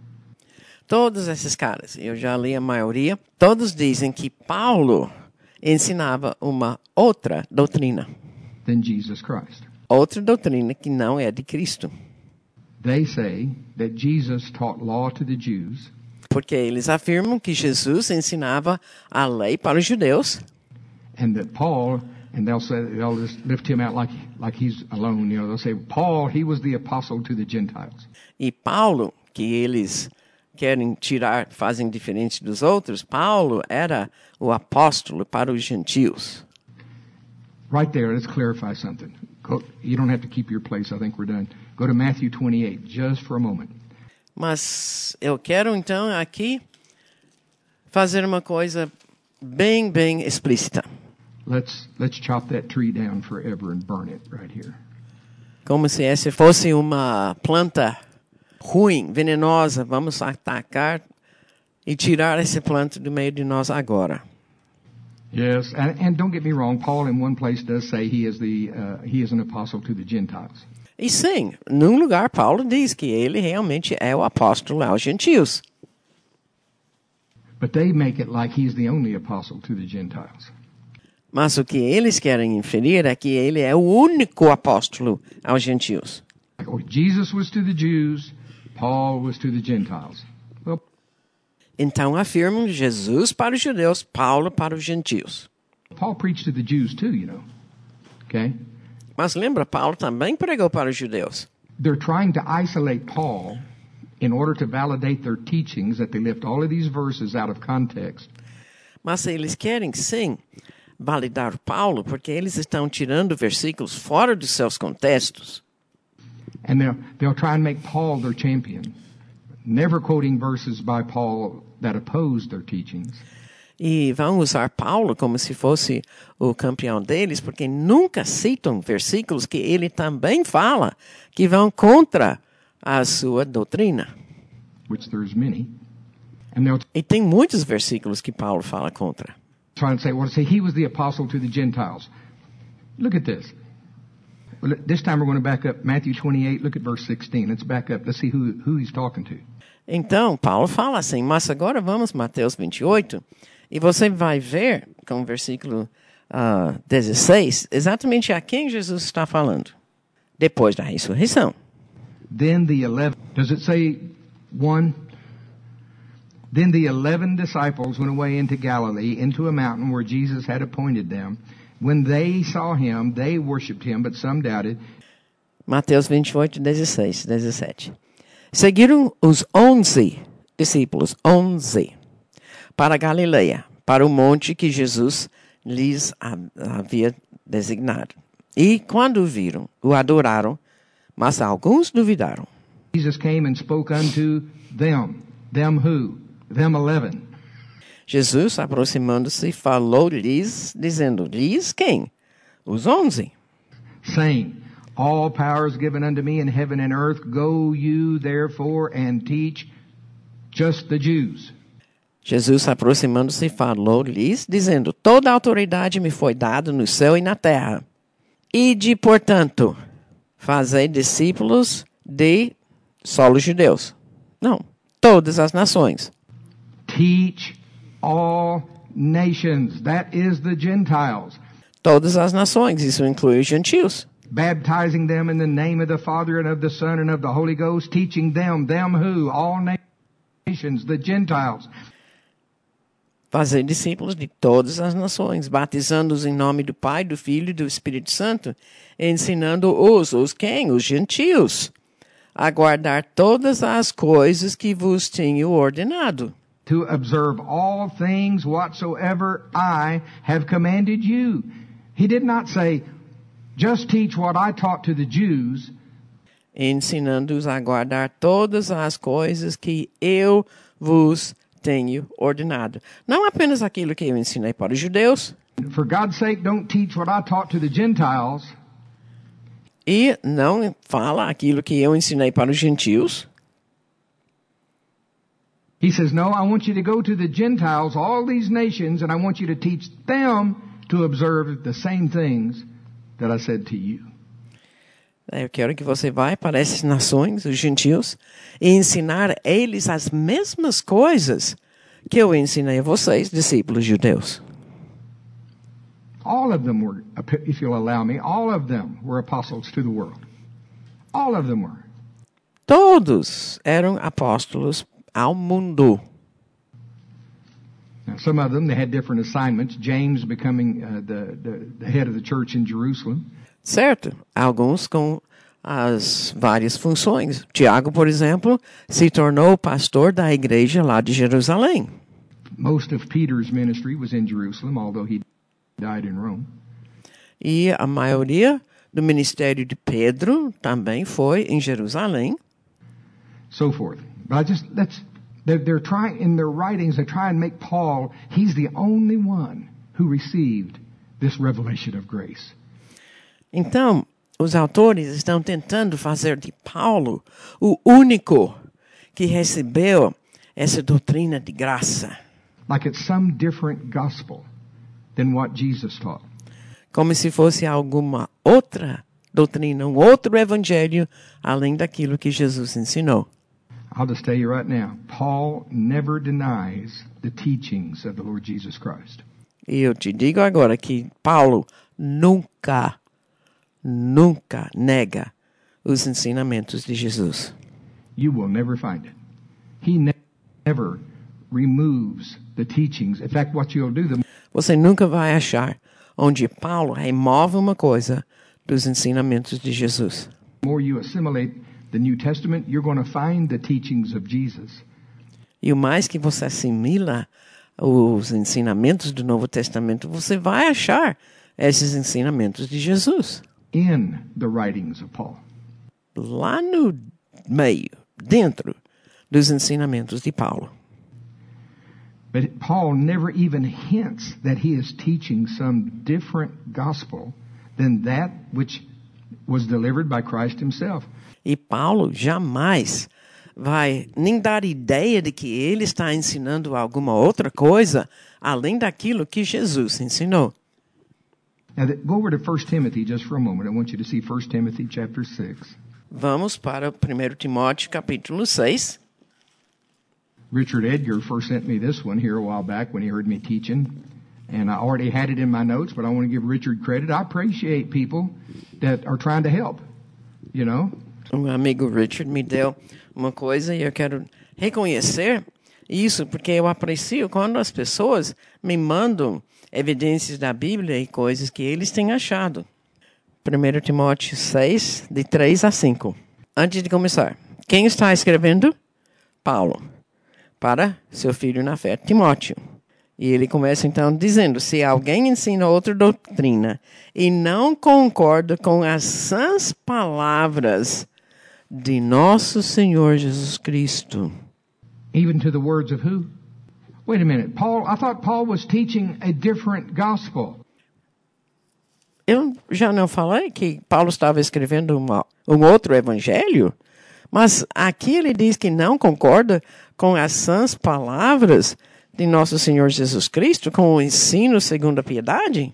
Todos esses caras, eu já li a maioria, todos dizem que Paulo ensinava uma outra doutrina. Than Jesus Christ. Outra doutrina que não é de Cristo. They say that Jesus taught law to the Jews. Porque eles afirmam que Jesus ensinava a lei para os judeus. And that Paul, and they'll say, they'll just lift him out like, like he's alone, you know, they'll say, Paul, he was the apostle to the Gentiles. E Paulo, que eles querem tirar, fazem diferente dos outros, Paulo era o apóstolo para os gentios. Right there, let's clarify something. Go, you don't have to keep your place, I think we're done. Go to Matthew twenty-eight, just for a moment. Mas eu quero então aqui fazer uma coisa bem, bem explícita. Let's, let's chop that tree down forever and burn it right here. Como se essa fosse uma planta ruim, venenosa, vamos atacar e tirar essa planta do meio de nós agora. Yes, and, and don't get me wrong, Paul in one place does say he is the uh, he is an apostle to the Gentiles. E sim, num lugar Paulo diz que ele realmente é o apóstolo aos gentios. But they make it like he's the only apostle to the Gentiles. Mas o que eles querem inferir é que ele é o único apóstolo aos gentios. Jesus was to the Jews, Paul was to the Gentiles. Well, Então afirmam Jesus para os judeus, Paulo para os gentios. Paul preached to the Jews too, you know. Okay? Mas lembra, Paulo também pregou para os judeus. They're trying to isolate Paul in order to validate their teachings, that they lift all of these verses out of context. Mas eles querem, sim, validar Paulo, porque eles estão tirando versículos fora dos seus contextos. And they'll, they'll try and make Paul their champion, never quoting verses by Paul that oppose their teachings. E vão usar Paulo como se fosse o campeão deles, porque nunca citam versículos que ele também fala, que vão contra a sua doutrina. Which there's many. And they'll E tem muitos versículos que Paulo fala contra. try and say, well, say he was the apostle to the Gentiles. Look at this. Well, this time we're going to back up Matthew twenty-eight. Look at verse sixteen. Let's back up. Let's see who, who he's talking to. Então, Paulo fala assim, mas agora vamos Mateus vinte e oito, e você vai ver, com o versículo uh, dezesseis, exatamente a quem Jesus está falando, depois da ressurreição. Then the eleven, does it say one? Then the eleven disciples went away into Galilee, into a mountain where Jesus had appointed them. When they saw him, they worshipped him, but some doubted. Mateus vinte e oito, dezesseis, dezessete. Seguiram os onze discípulos, onze, para a Galileia, para o monte que Jesus lhes havia designado. E quando o viram, o adoraram, mas alguns duvidaram. Jesus came and spoke unto them. Them who? Them eleven. Jesus, aproximando-se, falou-lhes, dizendo, lhes quem? Os onze. Saying, all power is given unto me in heaven and earth. Go you therefore and teach just the Jews. Jesus, aproximando-se, falou-lhes, dizendo, toda a autoridade me foi dada no céu e na terra. Ide, portanto, fazei discípulos de só os judeus. Não, todas as nações. Teach all nations. That is the Gentiles. Todas as nações, isso inclui os gentios. Baptizing them in the name of the Father and of the Son and of the Holy Ghost. Teaching them, them who? All nations, the Gentiles. Fazer discípulos de todas as nações, batizando-os em nome do Pai, do Filho e do Espírito Santo, ensinando-os, os quem? Os gentios, a guardar todas as coisas que vos tenho ordenado. To observe all things whatsoever I have commanded you. He did not say, just teach what I taught to the Jews. Ensinando-os a guardar todas as coisas que eu vos tenho ordenado. Não apenas aquilo que eu ensinei para os judeus. For God's sake, don't teach what I taught to the Gentiles. E não fala aquilo que eu ensinei para os gentios. He says, no, I want you to go to the Gentiles, all these nations, and I want you to teach them to observe the same things that I said to you. Eu quero que você vá para essas nações, os gentios, e ensinar a eles as mesmas coisas que eu ensinei a vocês, discípulos judeus. All of them were, if you'll allow me, all of them were apostles to the world. All of them were. Todos eram apóstolos ao mundo. Now, some of them, they had different assignments. James becoming uh, the, the, the head of the church in Jerusalem. Certo. Alguns com as várias funções. Tiago, por exemplo, se tornou pastor da igreja lá de Jerusalém. Most of Peter's ministry was in Jerusalem, although he died in Rome. E a maioria do ministério de Pedro também foi em Jerusalém. So forth. But I just, that's, they're, they're trying, in their writings, they try and make Paul, he's the only one who received this revelation of grace. Então, os autores estão tentando fazer de Paulo o único que recebeu essa doutrina de graça. Like it's some different gospel than what Jesus taught. Como se fosse alguma outra doutrina, um outro evangelho, além daquilo que Jesus ensinou. I'll just tell you right now, Paul never denies the teachings of the Lord Jesus Christ. E eu te digo agora que Paulo nunca, nunca nega os ensinamentos de Jesus. You will never find it. He ne- never removes the teachings. In fact, what you'll do, the Você nunca vai achar onde Paulo remove uma coisa dos ensinamentos de Jesus. more you assimilate the New Testament, you're going to find the teachings of Jesus. E o mais que você assimila os ensinamentos do Novo Testamento, você vai achar esses ensinamentos de Jesus. In the writings of Paul. Lá no meio, dentro dos ensinamentos de Paulo. But Paul never even hints that he is teaching some different gospel than that which was delivered by Christ himself. E Paulo jamais vai nem dar ideia de que ele está ensinando alguma outra coisa além daquilo que Jesus ensinou. Now, that, go over to First Timothy just for a moment. I want you to see First Timothy chapter six. Vamos para primeiro Timóteo, capítulo seis. Richard Edgar first sent me this one here a while back when he heard me teaching. And I already had it in my notes, but I want to give Richard credit. I appreciate people that are trying to help, you know. Um amigo Richard me deu uma coisa e eu quero reconhecer isso, porque eu aprecio quando as pessoas me mandam evidências da Bíblia e coisas que eles têm achado. primeiro Timóteo seis, de três a cinco. Antes de começar, quem está escrevendo? Paulo, para seu filho na fé, Timóteo. E ele começa então dizendo, se alguém ensina outra doutrina e não concorda com as sãs palavras de nosso Senhor Jesus Cristo. Even to the words of who? Wait a minute. Paul, I thought Paul was teaching a different gospel. Eu já não falei que Paulo estava escrevendo uma, um outro evangelho? Mas aqui ele diz que não concorda com as sãs palavras de nosso Senhor Jesus Cristo, com o ensino segundo a piedade?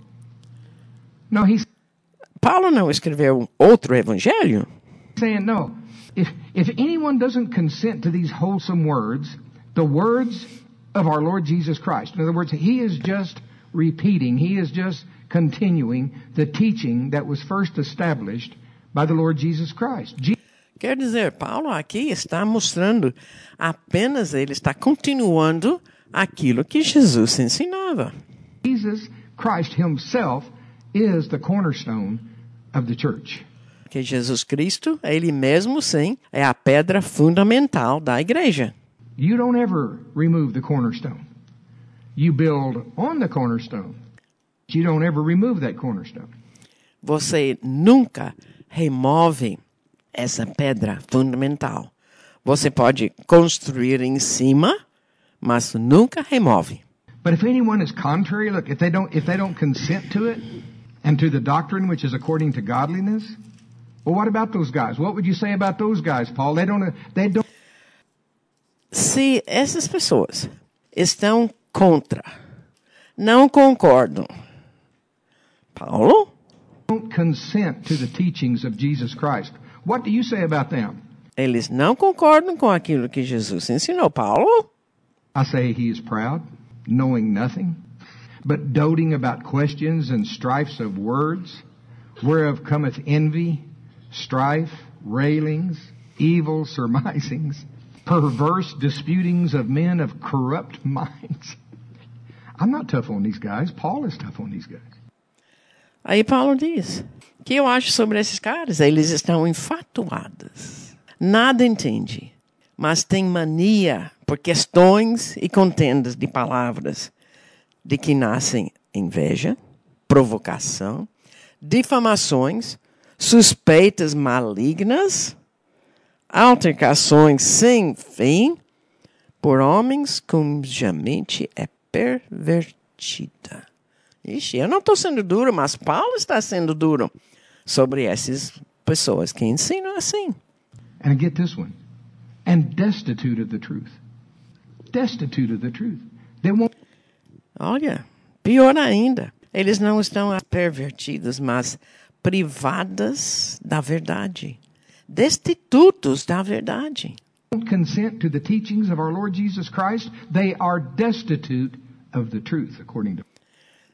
No, he's Paulo não escreveu outro evangelho? saying no. If if anyone doesn't consent to these wholesome words, the words of our Lord Jesus Christ. In other words, he is just repeating, he is just continuing the teaching that was first established by the Lord Jesus Christ. Je- Quer dizer, Paulo aqui está mostrando, apenas ele está continuando aquilo que Jesus ensinava. Jesus Christ himself is the cornerstone of the church. Que Jesus Cristo, ele mesmo sim, é a pedra fundamental da igreja. You don't ever remove the cornerstone. You build on the cornerstone. But you don't ever remove that cornerstone. Você nunca remove essa pedra fundamental. Você pode construir em cima, mas nunca remove. But if anyone is contrary, look, if they don't if they don't consent to it and to the doctrine which is according to godliness, well, what about those guys? What would you say about those guys, Paul? They don't they don't Se essas pessoas estão contra, não concordam, Paulo, don't consent to the teachings of Jesus Christ, what do you say about them? eles não concordam com aquilo que Jesus ensinou. Paulo, I say he is proud, knowing nothing, but doting about questions and strifes of words, whereof cometh envy, strife, railings, evil surmisings, perverse disputings of men of corrupt minds. I'm not tough on these guys. Paul is tough on these guys. aí Paulo diz, o que eu acho sobre esses caras? Eles estão enfatuados, nada entende, mas tem mania por questões e contendas de palavras, de que nascem inveja, provocação, difamações, suspeitas malignas, altercações sem fim, por homens cuja mente é pervertida. Ixi, eu não estou sendo duro, mas Paulo está sendo duro sobre essas pessoas que ensinam assim. And get this one. And destitute of the truth. Destitute of the truth. They won't. Olha, pior ainda, eles não estão pervertidos, mas privadas da verdade, destitutos da verdade. Don't consent to the teachings of our Lord Jesus Christ. They are destitute of the truth, according to.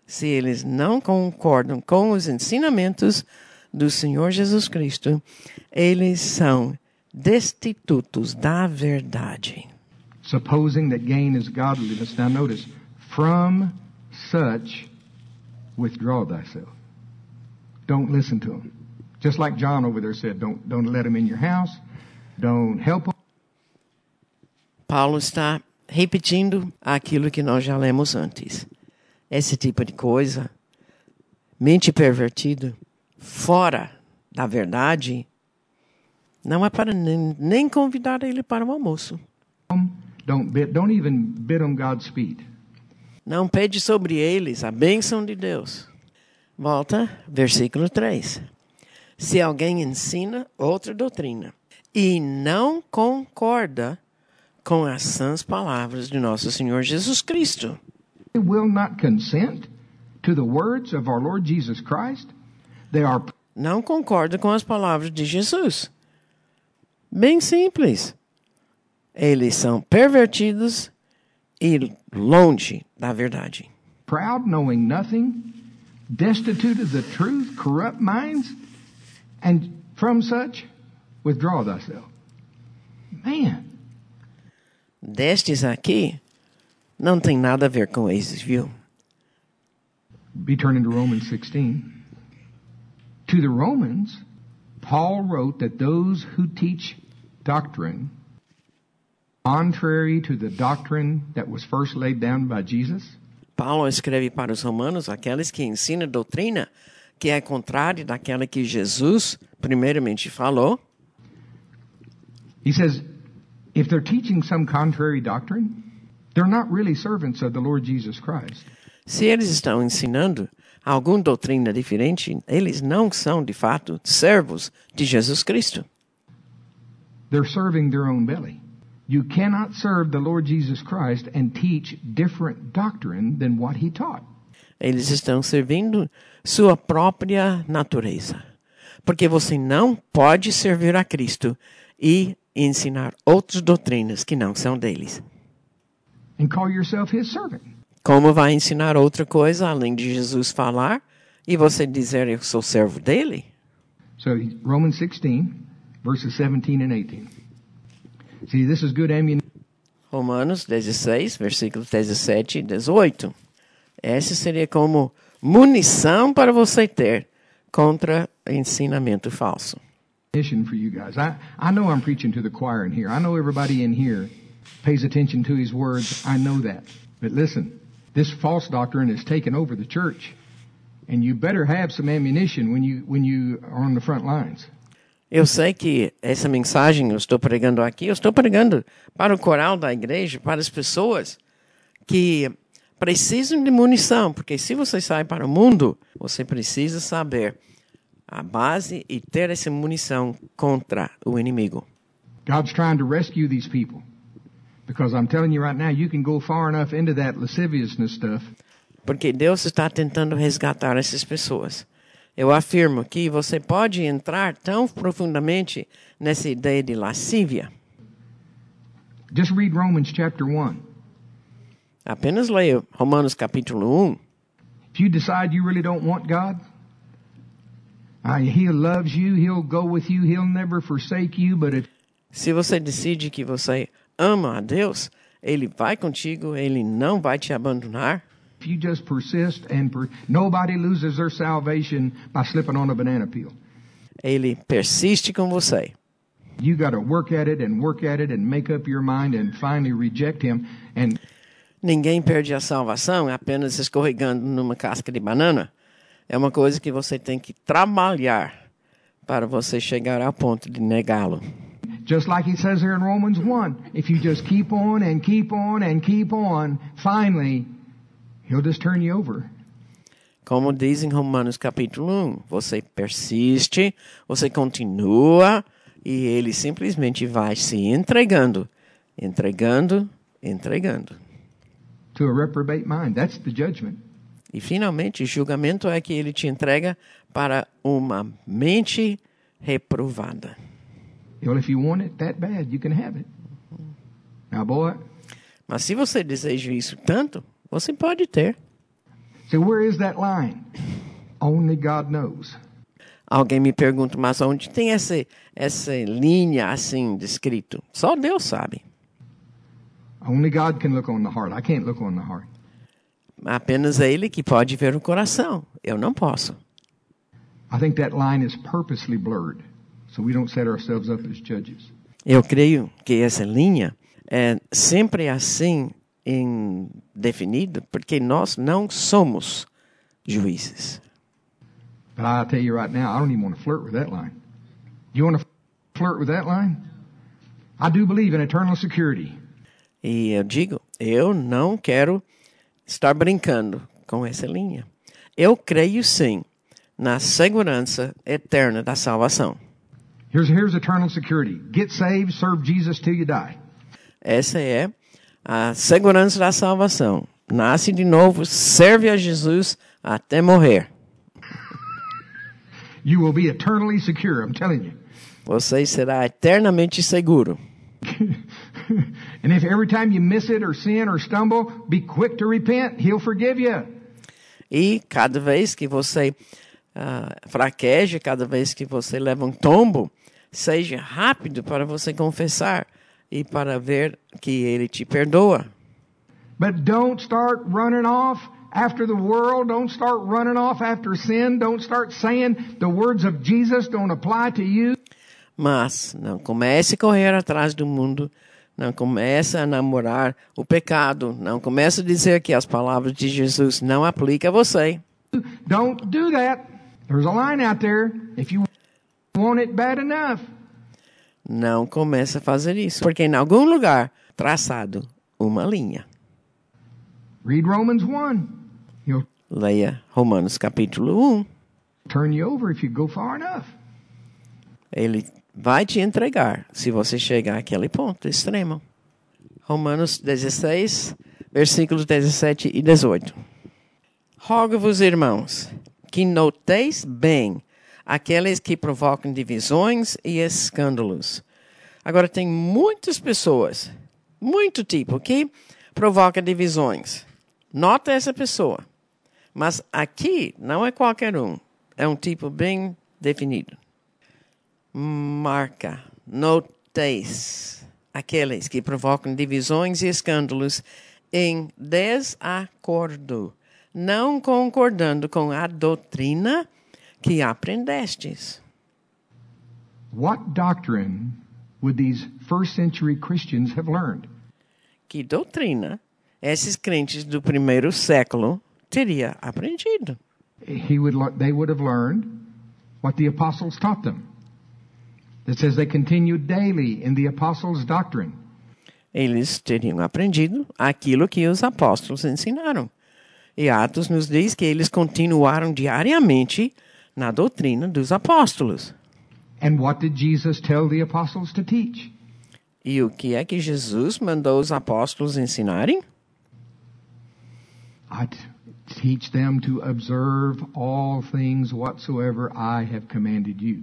Se eles não concordam com os ensinamentos do Senhor Jesus Cristo, eles são destitutos da verdade. Supposing that gain is godliness. Now notice, from such withdraw thyself. Don't listen to them. Just like John over there said, don't, don't let them in your house. Don't help them. Paulo está repetindo aquilo que nós já lemos antes. Esse tipo de coisa, mente pervertida, fora da verdade, não é para nem, nem convidar ele para o almoço. Don't bid, don't even bid them Godspeed. Não pede sobre eles a bênção de Deus. Volta, versículo três. Se alguém ensina outra doutrina e não concorda com as sãs palavras de nosso Senhor Jesus Cristo, They will not consent to the words of our Lord Jesus Christ. They are não concorda com as palavras de Jesus. Bem simples. Eles são pervertidos e longe da verdade. proud, knowing nothing, destitute of the truth, corrupt minds, and from such withdraw thyself. Man. Destes aqui, não tem nada a ver com esses, viu? Be turning to Romans sixteen. To the Romans, Paul wrote that those who teach doctrine contrary to the doctrine that was first laid down by Jesus. Paulo escreve para os romanos, aqueles que ensinam doutrina que é contrária daquela que Jesus primeiramente falou. He says, if they're teaching some contrary doctrine, they're not really servants of the Lord Jesus Christ. Se eles estão ensinando alguma doutrina diferente, eles não são, de fato, servos de Jesus Cristo. They're serving their own belly. You cannot serve the Lord Jesus Christ and teach different doctrine than what he taught. Eles estão servindo sua própria natureza. Porque você não pode servir a Cristo e ensinar outras doutrinas que não são deles. And call yourself his servant. Como vai ensinar outra coisa além de Jesus falar e você dizer eu sou servo dele? So Romans sixteen, verses seventeen and eighteen. See, this is good ammunition. Romanos dezesseis, versículos dezessete e dezoito. Essa seria como munição para você ter contra ensinamento falso. For you guys. I, I know I'm preaching to the choir in here. I know everybody in here pays attention to his words. I know that. But listen, this false doctrine has taken over the church. And you better have some ammunition when you, when you are on the front lines. Eu sei que essa mensagem eu estou pregando aqui, eu estou pregando para o coral da igreja, para as pessoas que precisam de munição, porque se você sai para o mundo, você precisa saber a base e ter essa munição contra o inimigo. God's trying to rescue these people. Because I'm telling you right now, you can go far enough into that lasciviousness stuff. Porque Deus está tentando resgatar essas pessoas. Eu afirmo que você pode entrar tão profundamente nessa ideia de lascívia. Just read Romans chapter one. Apenas leia Romanos capítulo um. If you decide you really don't want God, uh, He loves you, He'll go with you, He'll never forsake you, but if Se você decide que você ama a Deus, Ele vai contigo, Ele não vai te abandonar. If you just persist and per- nobody loses their salvation by slipping on a banana peel. Ele persiste com você. You got to work at it and work at it and make up your mind and finally reject him. And Ninguém perde a salvação apenas escorregando numa casca de banana. É uma coisa que você tem que trabalhar para você chegar ao ponto de negá-lo. just like he says here in Romans one, if you just keep on and keep on and keep on, finally He'll just turn you over. Como diz em Romanos capítulo um, você persiste, você continua e ele simplesmente vai se entregando, entregando, entregando. To a reprobate mind. That's the judgment. E finalmente o julgamento é que ele te entrega para uma mente reprovada. Well, if you want it that bad, you can have it. Now, boy. Mas se você deseja isso tanto, você pode ter. So where is that line? Only God knows. Alguém me pergunta, mas onde tem essa, essa linha assim descrito? Só Deus sabe. Only God can look on the heart. I can't look on the heart. Apenas é Ele que pode ver o coração. Eu não posso. I think that line is purposely blurred, so we don't set ourselves up as judges. Eu creio que essa linha é sempre assim em definido, porque nós não somos juízes. But I'll tell you right now, I don't even want to flirt with that line. You want to flirt with that line? I do believe in eternal security. E eu digo, eu não quero estar brincando com essa linha. Eu creio sim na segurança eterna da salvação. Here's, here's eternal security. Get saved, serve Jesus till you die. Essa é a segurança da salvação. Nasce de novo, serve a Jesus até morrer. You will be eternally secure, I'm telling you. Você será eternamente seguro. And if every time you miss it or sin or stumble, be quick to repent, He'll forgive you. E cada vez que você uh, fraqueja, cada vez que você leva um tombo, seja rápido para você confessar e para ver que Ele te perdoa. But don't start running off after the world. Don't start running off after sin. Don't start saying the words of Jesus don't apply to you. Mas não comece a correr atrás do mundo. Não comece a namorar o pecado. Não comece a dizer que as palavras de Jesus não aplicam a você. Don't do that. There's a line out there if you want it bad enough. Não comece a fazer isso, porque em algum lugar traçado uma linha. Read Romans one. He'll Leia Romanos capítulo um. turn you over if you go far enough. Ele vai te entregar se você chegar àquele ponto extremo. Romanos dezesseis, versículos dezessete e dezoito. Rogo-vos, irmãos, que noteis bem aqueles que provocam divisões e escândalos. Agora, tem muitas pessoas, muito tipo, que provoca divisões. Nota essa pessoa. Mas aqui não é qualquer um. É um tipo bem definido. Marca, noteis aqueles que provocam divisões e escândalos em desacordo, não concordando com a doutrina que aprendestes. What doctrine would these first century Christians have learned? Que doutrina esses crentes do primeiro século teria aprendido? He would, they would have learned what the apostles taught them. It says they continued daily in the apostles' doctrine. Eles teriam aprendido aquilo que os apóstolos ensinaram. E Atos nos diz que eles continuaram diariamente na doutrina dos apóstolos. And what did Jesus tell the apostles to teach? E o que é que Jesus mandou os apóstolos ensinarem? I t- teach them to observe all things whatsoever I have commanded you.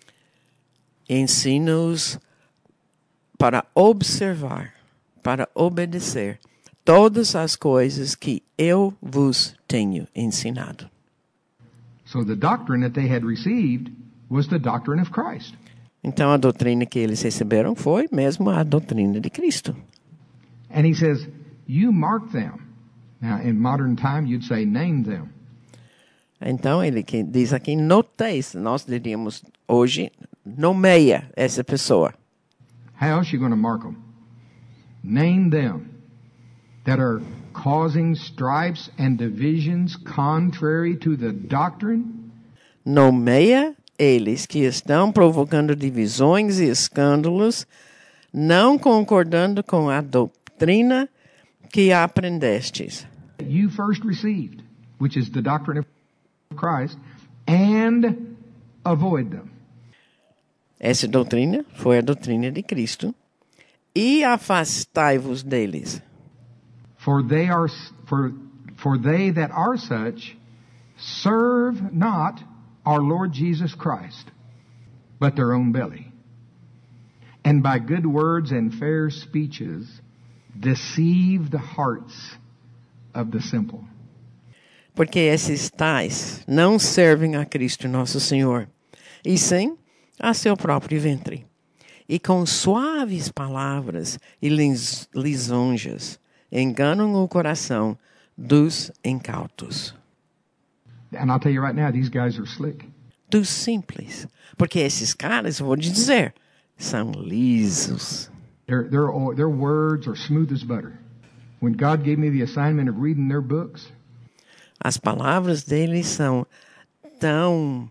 Ensina-os para observar, para obedecer todas as coisas que eu vos tenho ensinado. So the doctrine that they had received was the doctrine of Christ. Então a doutrina que eles receberam foi mesmo a doutrina de Cristo. And he says, you mark them. Now in modern time you'd say name them. Então ele que diz aqui, noteis, nós diríamos hoje, nomeia essa pessoa. How else are you going to mark them? Name them that are causing stripes and divisions contrary to the doctrine. Nomeia eles que estão provocando divisões e escândalos, não concordando com a doutrina que aprendestes. You first received, which is the doctrine of Christ, and avoid them. Essa doutrina foi a doutrina de Cristo. E afastai-vos deles. For they are for for they that are such serve not our Lord Jesus Christ, but their own belly. And by good words and fair speeches deceive the hearts of the simple. Porque esses tais não servem a Cristo nosso Senhor, e sim a seu próprio ventre. E com suaves palavras e lis- lisonjas enganam o coração dos incautos. And I'll tell you right now, these guys are slick. Dos simples. Porque esses caras, eu vou te dizer, são lisos. Their, their, their words are smooth as butter. When God gave me the assignment of reading their books, As palavras deles são tão,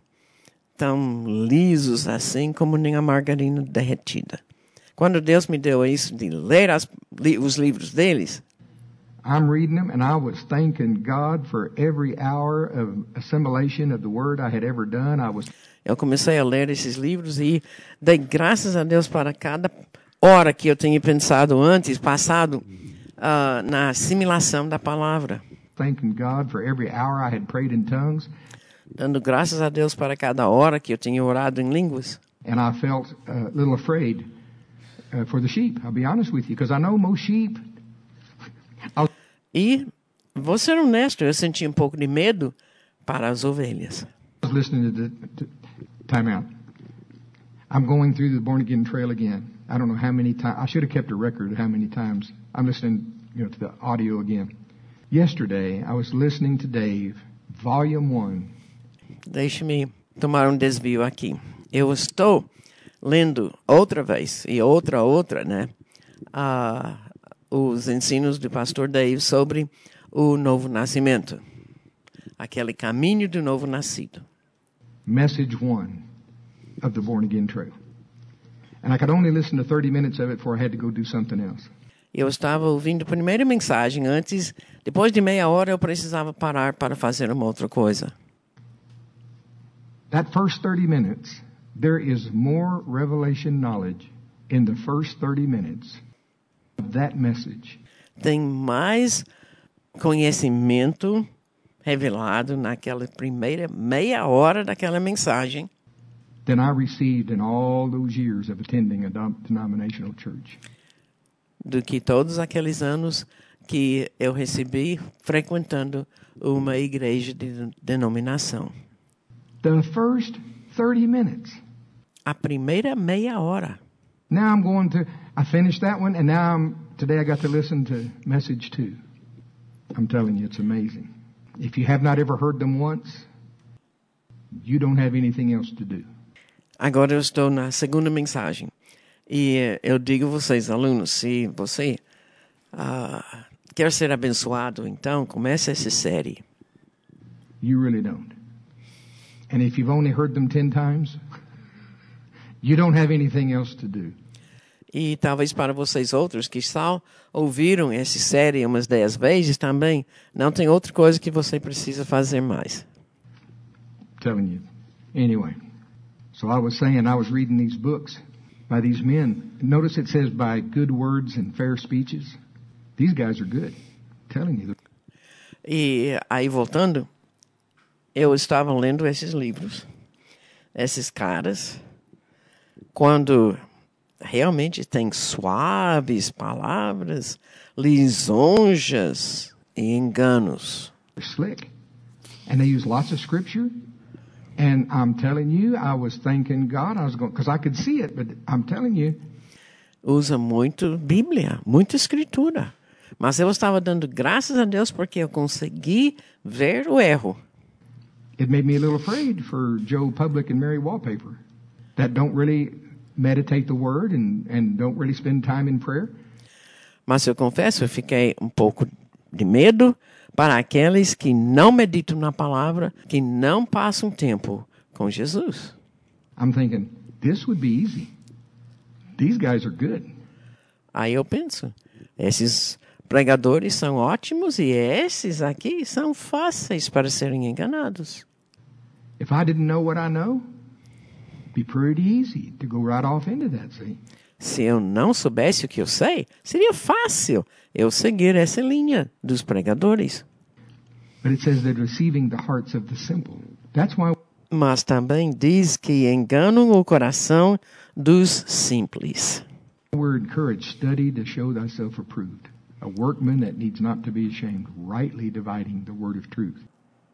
tão lisos assim como nem a margarina derretida. Quando Deus me deu isso de ler as, li, os livros deles, I'm reading them, and I was thanking God for every hour of assimilation of the Word I had ever done. I was eu comecei a ler esses livros e dei graças a Deus para cada hora que eu tinha pensado antes, passado uh, na assimilação da palavra. thanking God for every hour I had prayed in tongues. Dando graças a Deus para cada hora que eu tinha orado em línguas. And I felt a little afraid uh, for the sheep. I'll be honest with you, because I know most sheep. I'll E, vou ser honesto, eu senti um pouco de medo para as ovelhas. I was listening to the to, time out. I'm going through the born again trail again. I don't know how many times. I should have kept a record of how many times I'm listening, you know, to the audio again. Yesterday, I was listening to Dave, Volume One. Deixe-me tomar um desvio aqui. Eu estou lendo outra vez e outra outra, né? Uh, os ensinos do pastor Dave sobre o novo nascimento. Aquele caminho do novo nascido. Message one of the born again trail. And I could only listen to thirty minutes of it before I had to go do something else. Eu estava ouvindo a primeira mensagem antes, depois de meia hora eu precisava parar para fazer uma outra coisa. That first thirty minutes, there is more revelation knowledge in the first thirty minutes of that message. Tem mais conhecimento revelado naquela primeira meia hora daquela mensagem than I received in all those years of attending a denominational church. do que todos aqueles anos que eu recebi frequentando uma igreja de denominação. The first thirty minutes. A primeira meia hora. Now I'm going to, I finished that one, and now I'm, today I got to listen to message two. I'm telling you, it's amazing. If you have not ever heard them once, you don't have anything else to do. Agora eu estou na segunda mensagem. E eu digo a vocês, alunos, se você uh, quer ser abençoado, então comece essa série. You really don't. And if you've only heard them ten times, you don't have anything else to do. E talvez para vocês outros que só ouviram essa série umas dez vezes também, não tem outra coisa que você precisa fazer mais. Telling you. Anyway, so I was saying I was reading these books by these men. Notice it says by good words and fair speeches. These guys are good. Telling you. E aí voltando, eu estava lendo esses livros, esses caras, quando realmente tem suaves palavras, lisonjas e enganos. They're slick. And they use lots of scripture. And I'm telling you, I was thanking God. I was going, because I could see it, but I'm telling you. Usa muito Bíblia, muita escritura. Mas eu estava dando graças a Deus porque eu consegui ver o erro. It made me a little afraid for Joe Public and Mary Wallpaper that don't really meditate the word and, and don't really spend time in prayer. Mas eu confesso, eu fiquei um pouco de medo para aqueles que não meditam na palavra, que não passam tempo com Jesus. I'm thinking, this would be easy. These guys are good. Aí eu penso, esses pregadores são ótimos e esses aqui são fáceis para serem enganados. If I didn't know what I know, it'd be pretty easy to go right off into that, see? Se eu não soubesse o que eu sei, seria fácil eu seguir essa linha dos pregadores. But it says they're deceiving the hearts of the simple. That's why. Mas também diz que enganam o coração dos simples. We're encouraged, study to show thyself approved, a workman that needs not to be ashamed, rightly dividing the word of truth.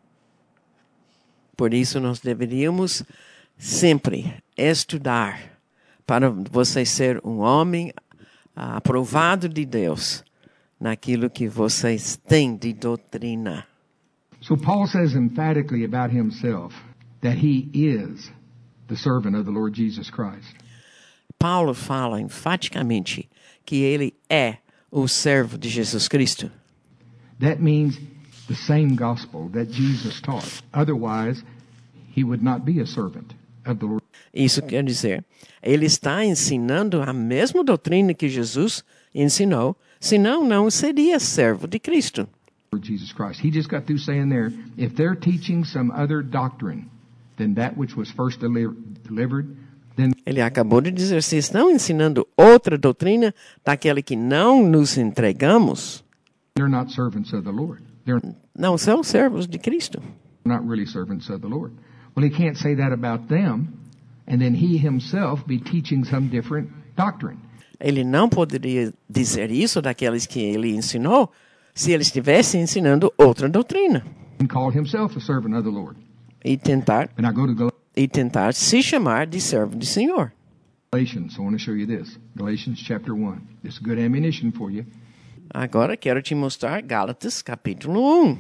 Por isso, nós deveríamos sempre estudar para você ser um homem aprovado de Deus naquilo que vocês têm de doutrina. So Paul says emphatically about himself that he is the servant of the Lord Jesus Christ. Paulo fala enfaticamente que ele é o servo de Jesus Cristo. That means the same gospel that Jesus taught. Otherwise, he would not be a servant of the Lord. Isso quer dizer, ele está ensinando a mesma doutrina que Jesus ensinou, senão não seria servo de Cristo. Jesus Christ. He just got through saying there, if they're teaching some other doctrine than that which was first deli- delivered, then Ele acabou de dizer, se estão ensinando outra doutrina daquela que não nos entregamos, they're not servants of the Lord. They're não são servos de Cristo. not really servants of the Lord. Well, he can't say that about them, and then he himself be teaching some different doctrine. Ele não poderia dizer isso daqueles que ele ensinou se ele estivesse ensinando outra doutrina And call himself a servant of the Lord. e tentar, And I go to Gal- e tentar se chamar de servo do Senhor. Galatians. I want to show you this. Galatians chapter one. This is good ammunition for you. Agora quero te mostrar Gálatas capítulo um.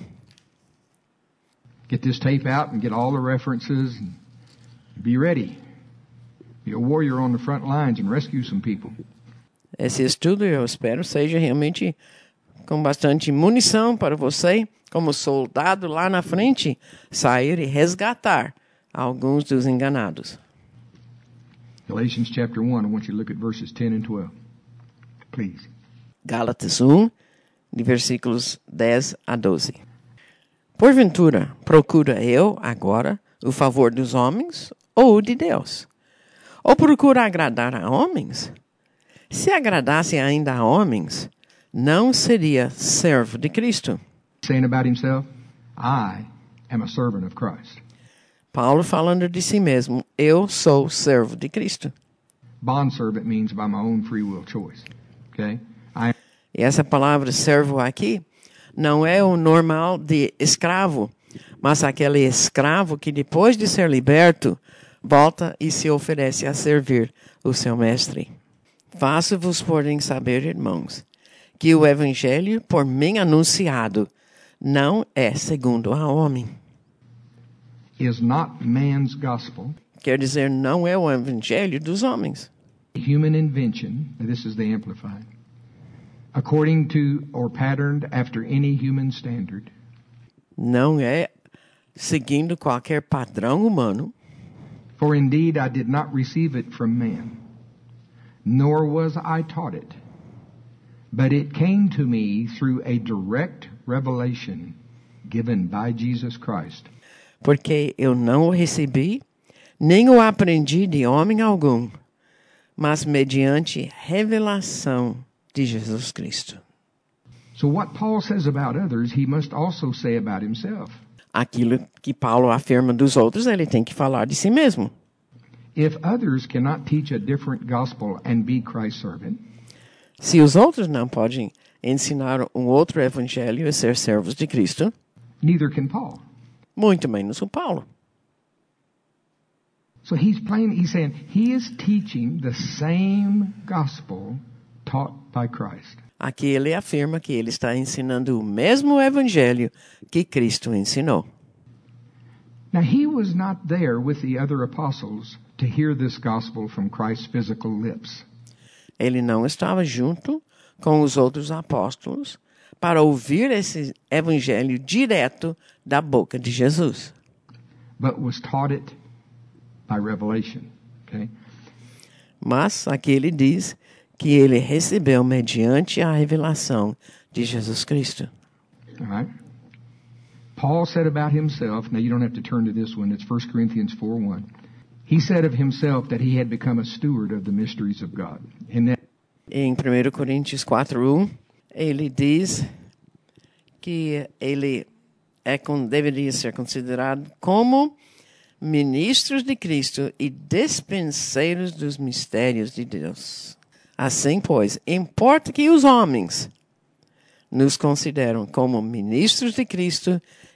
Get this tape out and get all the references and be ready. Be a warrior on the front lines and rescue some people. Esse estudo, eu espero, seja realmente com bastante munição para você, como soldado lá na frente, sair e resgatar alguns dos enganados. Galatians chapter one, I want you to look at verses ten and twelve. Please. Gálatas um, de versículos dez a doze. Porventura, procura eu, agora, o favor dos homens ou o de Deus? Ou procura agradar a homens? Se agradasse ainda a homens, não seria servo de Cristo. Saying about himself, I am a servant of Christ. Paulo falando de si mesmo, eu sou servo de Cristo. Bondservant means by my own free will choice. Okay? I E essa palavra servo aqui não é o normal de escravo, mas aquele escravo que depois de ser liberto, volta e se oferece a servir o seu mestre. Faço-vos, porém, saber, irmãos, que o evangelho por mim anunciado não é segundo a homem. is not man's gospel, Quer dizer, não é o evangelho dos homens. human invention. This is the Amplified. According to or patterned after any human standard, Não é seguindo qualquer padrão humano, for indeed I did not receive it from man, nor was I taught it, but it came to me through a direct revelation given by Jesus Christ. porque eu não o recebi, nem o aprendi de homem algum, mas mediante revelação de Jesus Cristo. So what Paul says about others, he must also say about himself. Aquilo que Paulo afirma dos outros, ele tem que falar de si mesmo. If others cannot teach a different gospel and be Christ's servant, Se os outros não podem ensinar um outro evangelho e ser servos de Cristo, neither can Paul. muito menos o Paulo. So he's plain, he's saying he is teaching the same gospel taught by Christ. Aqui ele afirma que ele está ensinando o mesmo evangelho que Cristo ensinou. Now he was not there with the other apostles to hear this gospel from Christ's physical lips. Ele não estava junto com os outros apóstolos para ouvir esse evangelho direto da boca de Jesus, But was taught it by revelation. Okay? mas aqui ele diz que ele recebeu mediante a revelação de Jesus Cristo. All right? Paul said about himself, now you don't have to turn to this one, it's First Corinthians four one. He said of himself that he had become a steward of the mysteries of God. And that Em primeira Coríntios quatro um, ele diz que ele é, deveria ser considerado como ministros de Cristo e despenseiros dos mistérios de Deus. Assim, pois, importa que os homens nos consideram como ministros de Cristo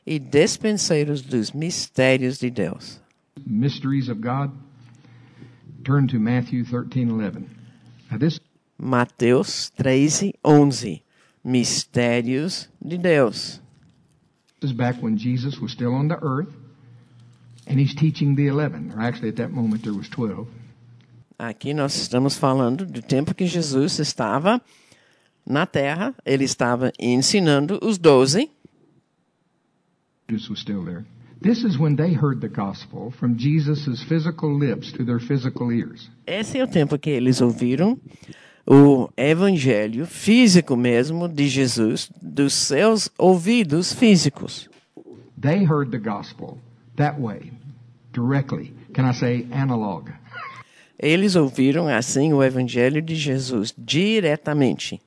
e despenseiros dos mistérios de Deus. Mysteries of God. Turn to Matthew thirteen eleven. Now this Mateus treze, onze. Mistérios de Deus. is back when Jesus was still on the earth, and he's teaching the eleven. Or actually, at that moment, there was twelve. Aqui nós estamos falando do tempo que Jesus estava na terra. Ele estava ensinando os doze. Jesus was still there. This is when they heard the gospel from Jesus' physical lips to their physical ears. Esse é o tempo que eles ouviram o evangelho físico mesmo de Jesus dos seus ouvidos físicos. They heard the gospel that way, directly. Can I say analog? Eles ouviram assim o evangelho de Jesus diretamente.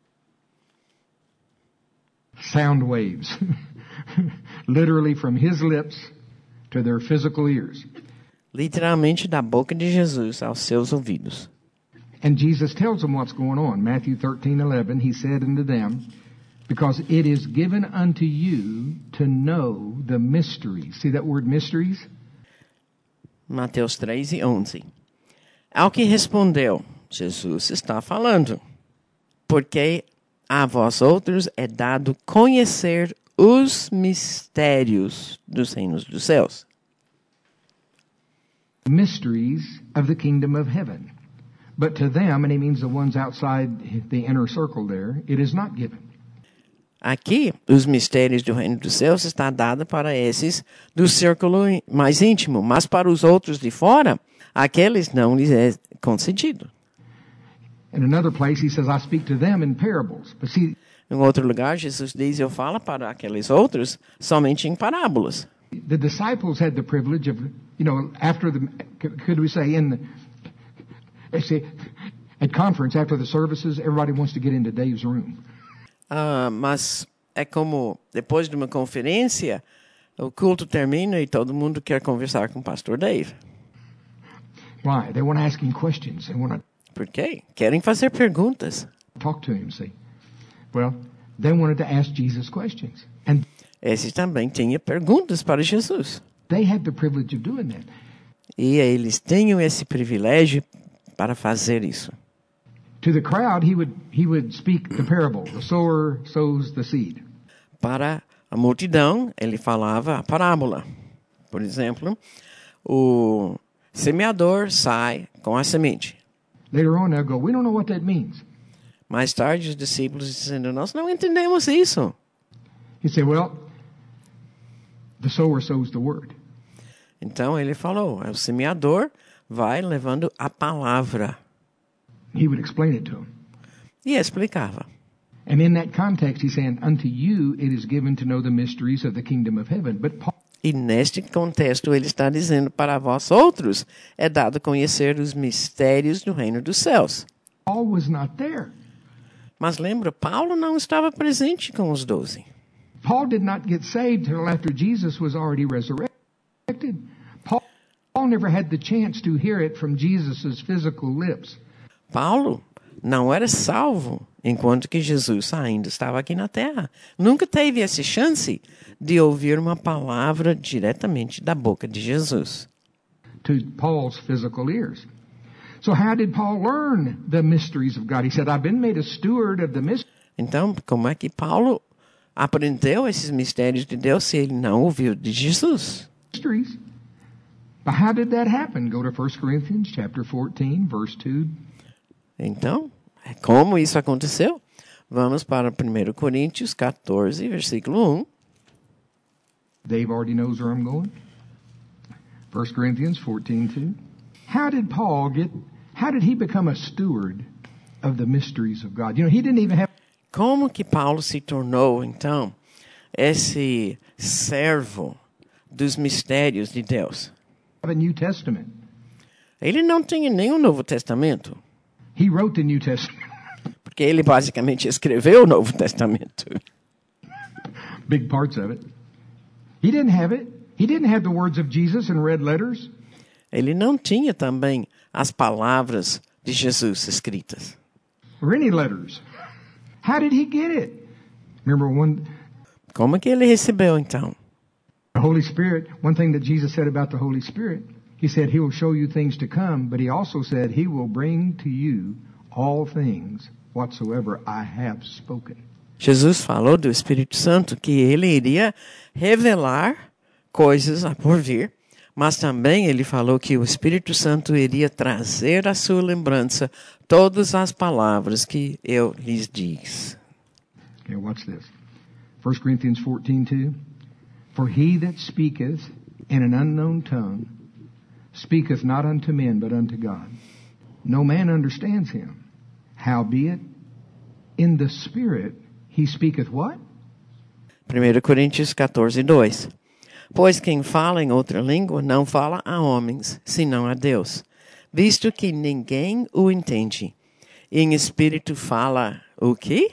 Sound waves. Literally from his lips to their physical ears. Literalmente da boca de Jesus aos seus ouvidos. And Jesus tells them what's going on. Matthew thirteen eleven, he said unto them, because it is given unto you to know the mysteries. See that word mysteries? Mateus treze, onze. Ao que respondeu, Jesus está falando, porque a vós outros é dado conhecer os mistérios dos reinos dos céus. Mysteries of the kingdom of heaven. But to them, and he means the ones outside the inner circle there, it is not given. Aqui, os mistérios do reino dos céus está dado para esses do círculo mais íntimo, mas para os outros de fora, aqueles não lhes é concedido. In another place, he says, I speak to them in parables. But see, em outro lugar, Jesus diz, eu falo para aqueles outros somente em parábolas. The disciples had the privilege of, you know, after the, could we say, in the, let's say, at conference, after the services, everybody wants to get into Dave's room. Ah, mas é como, depois de uma conferência, o culto termina e todo mundo quer conversar com o pastor Dave. Why? They want to ask him questions. They want to Por quê? Querem fazer perguntas. talk to him, see. Well, they wanted to ask Jesus questions. And Esse também tinha perguntas para Jesus. they had the privilege of doing that. E eles tinham esse privilégio para fazer isso. To the crowd, he would, he would speak the parable. The sower sows the seed. Para a multidão, ele falava a parábola. Por exemplo, o semeador sai com a semente. Later on, they'll go, we don't know what that means. Mais tarde, os discípulos dizendo, nós não entendemos isso. He said, well, the sower sows the word. Então, ele falou, o semeador vai levando a palavra. He would explain it to them. E explicava. And in that context, he's saying, unto you it is given to know the mysteries of the kingdom of heaven. But Paul, E neste contexto, ele está dizendo, para vós outros, é dado conhecer os mistérios do reino dos céus. Paul was not there. Mas lembra, Paulo não estava presente com os doze. Paul did not get saved until after Jesus was already resurrected. Paul, Paul never had the chance to hear it from Jesus' physical lips. Paulo não era salvo enquanto que Jesus ainda estava aqui na terra. Nunca teve essa chance de ouvir uma palavra diretamente da boca de Jesus. To Paul's physical ears. So how did Paul learn the mysteries of God? He said, I've been made a steward of the mysteries. Então, como é que Paulo aprendeu esses mistérios de Deus se ele não ouviu de Jesus? But how did that happen? Go to First Corinthians chapter fourteen, verse two. Então, como isso aconteceu? Vamos para primeiro Coríntios catorze, versículo um. Dave already knows where I'm going. First Corinthians fourteen two. How did Paul get, how did he become a steward of the mysteries of God? You know, he didn't even have... Como que Paulo se tornou, então, esse servo dos mistérios de Deus? a New Testament. Ele não tinha nem o Novo Testamento. He wrote the New Testament. Porque ele basicamente escreveu o Novo Testamento. Big parts of it. He didn't have it. He didn't have the words of Jesus in red letters. Ele não tinha também as palavras de Jesus escritas. Or any letters. How did he get it? Remember one... Como que ele recebeu, então? The Holy Spirit, one thing that Jesus said about the Holy Spirit, he said he will show you things to come, but he also said he will bring to you all things whatsoever I have spoken. Jesus falou do Espírito Santo que ele iria revelar coisas a por vir, mas também ele falou que o Espírito Santo iria trazer à sua lembrança todas as palavras que eu lhes diz. Okay, watch this. First Corinthians fourteen two. For he that speaketh in an unknown tongue speaketh not unto men, but unto God. No man understands him. Howbeit, in the Spirit he speaketh what? Primeira Coríntios quatorze dois. Pois quem fala em outra língua não fala a homens, senão a Deus, visto que ninguém o entende. E em espírito fala o quê?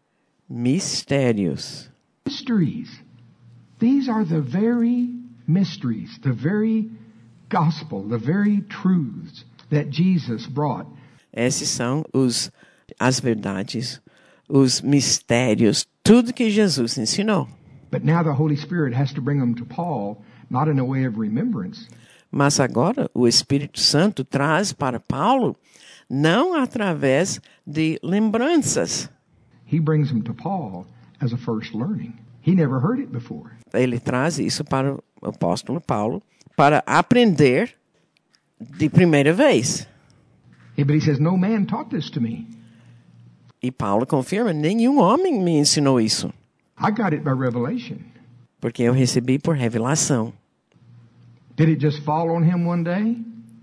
Mistérios. Mysteries. These are the very mysteries, the very gospel, the very truths that Jesus brought. Esses são os, as verdades, os mistérios, tudo que Jesus ensinou. But now the Holy Spirit has to bring them to Paul, not in a way of remembrance. Mas agora o Espírito Santo traz para Paulo, não através de lembranças. He brings them to Paul as a first learning. He never heard it before. Ele traz isso para o apóstolo Paulo para aprender de primeira vez. Yeah, but he says, no man taught this to me. E Paulo confirma, nenhum homem me ensinou isso. I got it by revelation. Porque eu recebi por revelação. Did it just fall on him one day?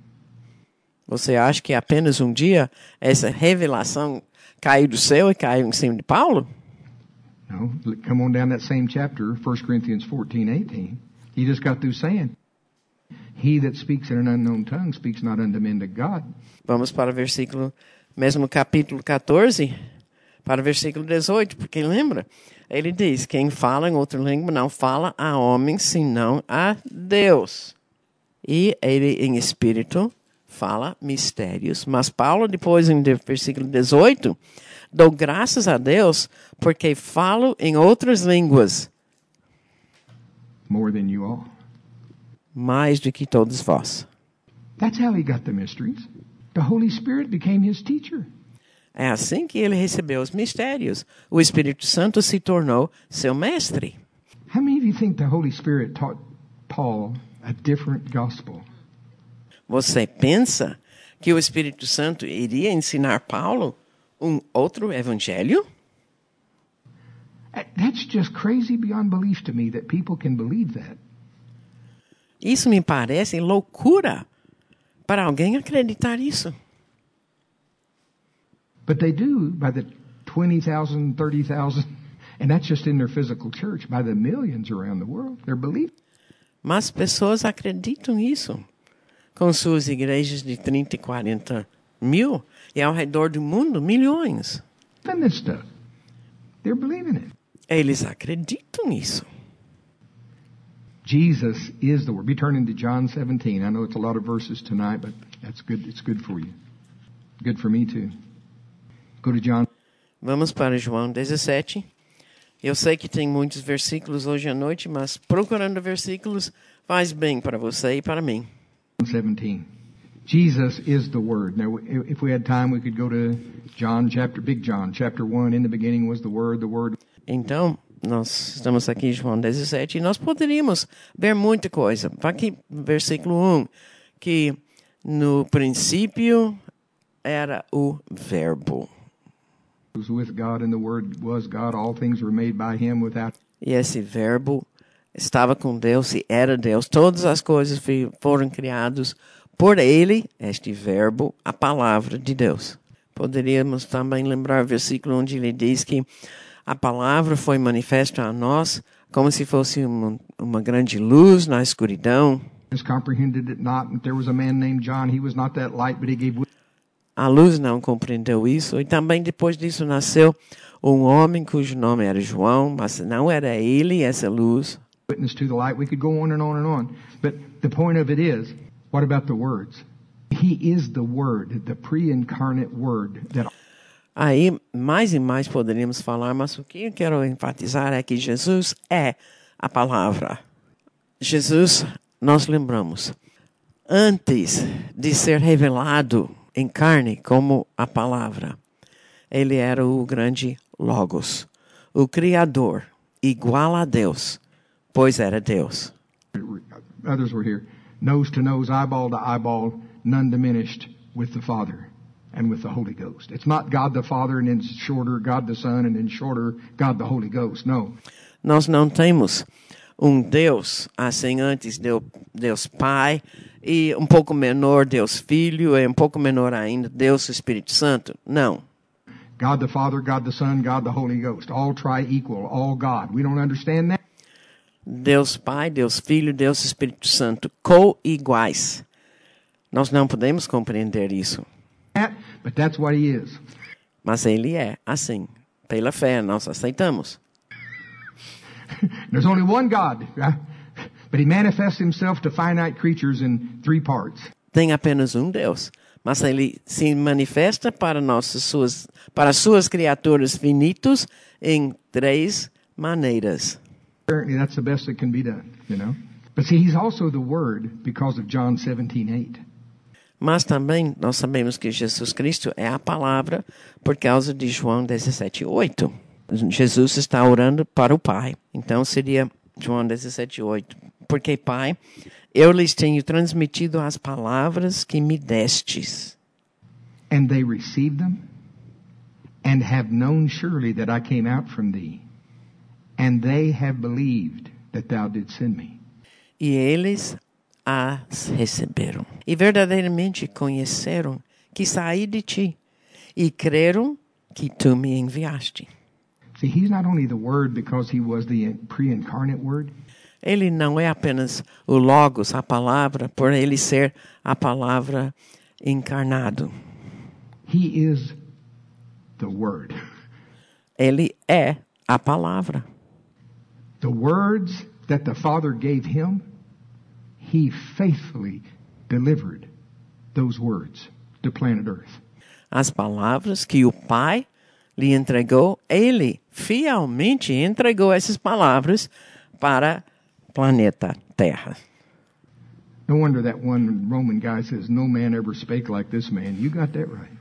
Você acha que apenas um dia essa revelação caiu do céu e caiu em cima de Paulo? No, come on down that same chapter, First Corinthians fourteen eighteen. He just got through saying, he that speaks in an unknown tongue speaks not unto men, to God. Vamos para o versículo, mesmo capítulo quatorze, para o versículo dezoito, porque lembra? Ele diz, quem fala em outra língua não fala a homens, senão a Deus. E ele, em espírito, fala mistérios. Mas Paulo, depois, em versículo dezoito, dou graças a Deus porque falo em outras línguas. More than you all. Mais do que todos vós. That's how he got the mysteries. The Holy Spirit became his teacher. É assim que ele recebeu os mistérios. O Espírito Santo se tornou seu mestre. How many of you think the Holy Spirit taught Paul a different gospel? Você pensa que o Espírito Santo iria ensinar Paulo um outro evangelho? That's just crazy beyond belief to me that people can believe that. Isso me parece loucura para alguém acreditar isso. But they do by the twenty thousand, thirty thousand, and that's just in their physical church, by the millions around the world. They're believing. Mas pessoas acreditam nisso. Com suas igrejas de trinta e quarenta mil e ao redor do mundo, milhões. And this stuff. They're believing it. Eles acreditam nisso. Jesus is the Word. Be turning to John seventeen. I know it's a lot of verses tonight, but that's good. It's good for you. Good for me too. Go to John. Vamos para João dezessete. Eu sei que tem muitos versículos hoje à noite, mas procurando versículos faz bem para você e para mim. seventeen. Jesus is the Word. Now, if we had time, we could go to John chapter, Big John, chapter one. In the beginning was the Word, the Word. Então, nós estamos aqui em João dezessete e nós poderíamos ver muita coisa. Vai aqui, versículo um, que no princípio era o Verbo. Was with God and the Word was God. All things were made by Him without. E esse Verbo estava com Deus e era Deus. Todas as coisas foram criadas por Ele, este Verbo, a palavra de Deus. Poderíamos também lembrar o versículo onde ele diz que a palavra foi manifesta a nós como se fosse uma, uma grande luz na escuridão. Comprehended it not. There was a man named John. He was not that light, but he gave. A luz não compreendeu isso. E também depois disso nasceu um homem cujo nome era João, mas não era ele essa luz. Witness to the light. We could go on and on and on. But the point of it is, what about the words? He is the Word, the pre-incarnate Word that. Aí, mais e mais poderíamos falar, mas o que eu quero enfatizar é que Jesus é a palavra. Jesus, nós lembramos, antes de ser revelado em carne como a palavra, ele era o grande Logos, o Criador, igual a Deus, pois era Deus. Others were here. Nose to nose, eyeball to eyeball, none diminished with the Father and with the Holy Ghost. It's not God the Father and then shorter, God the Son and then shorter, God the Holy Ghost. No. Nós não temos um Deus assim antes, Deus, Deus Pai, e um pouco menor Deus Filho, e um pouco menor ainda Deus Espírito Santo. Não. God the Father, God the Son, God the Holy Ghost. All tri-equal, all God. We don't understand that. Deus Pai, Deus Filho, Deus Espírito Santo, co-iguais. Nós não podemos compreender isso. But that's what he is. Mas ele é assim. Pela fé, nós aceitamos. There's only one God, right? But he manifests himself to finite creatures in three parts. Tem apenas um Deus, mas ele se manifesta para nossas suas para suas criaturas finitos em três maneiras. Apparently that's the best that can be done, you know. But see, he's also the Word because of John seventeen eight. Mas também nós sabemos que Jesus Cristo é a palavra por causa de João dezessete oito. Jesus está orando para o Pai. Então seria João dezessete oito. Porque, Pai, eu lhes tenho transmitido as palavras que me destes. And they received them and have known surely that I came out from thee. And they have believed that thou didst send me. E eles as receberam. E verdadeiramente conheceram que saí de ti. E creram que tu me enviaste. See, he's not only the Word because he was the pre-incarnate Word. Ele não é apenas o Logos, a palavra, por ele ser a palavra encarnado. He is the Word. Ele é a palavra. The words that the Father gave him, he faithfully delivered those words to planet Earth. As palavras que o Pai lhe entregou, ele fielmente entregou essas palavras para o planeta Terra. No wonder that one Roman guy says, no man ever spake like this man. You got that right.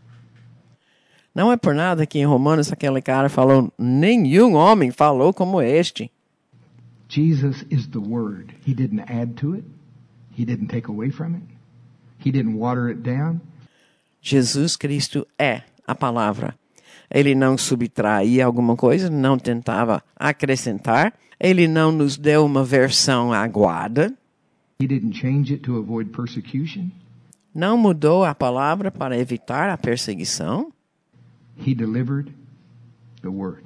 Não é por nada que em Romanos aquele cara falou, nenhum homem falou como este. Jesus is the Word. He didn't add to it. He didn't take away from it. He didn't water it down. Jesus Cristo é a palavra. Ele não subtraía alguma coisa, não tentava acrescentar. Ele não nos deu uma versão aguada. He didn't change it to avoid persecution. Não mudou a palavra para evitar a perseguição. He delivered the Word.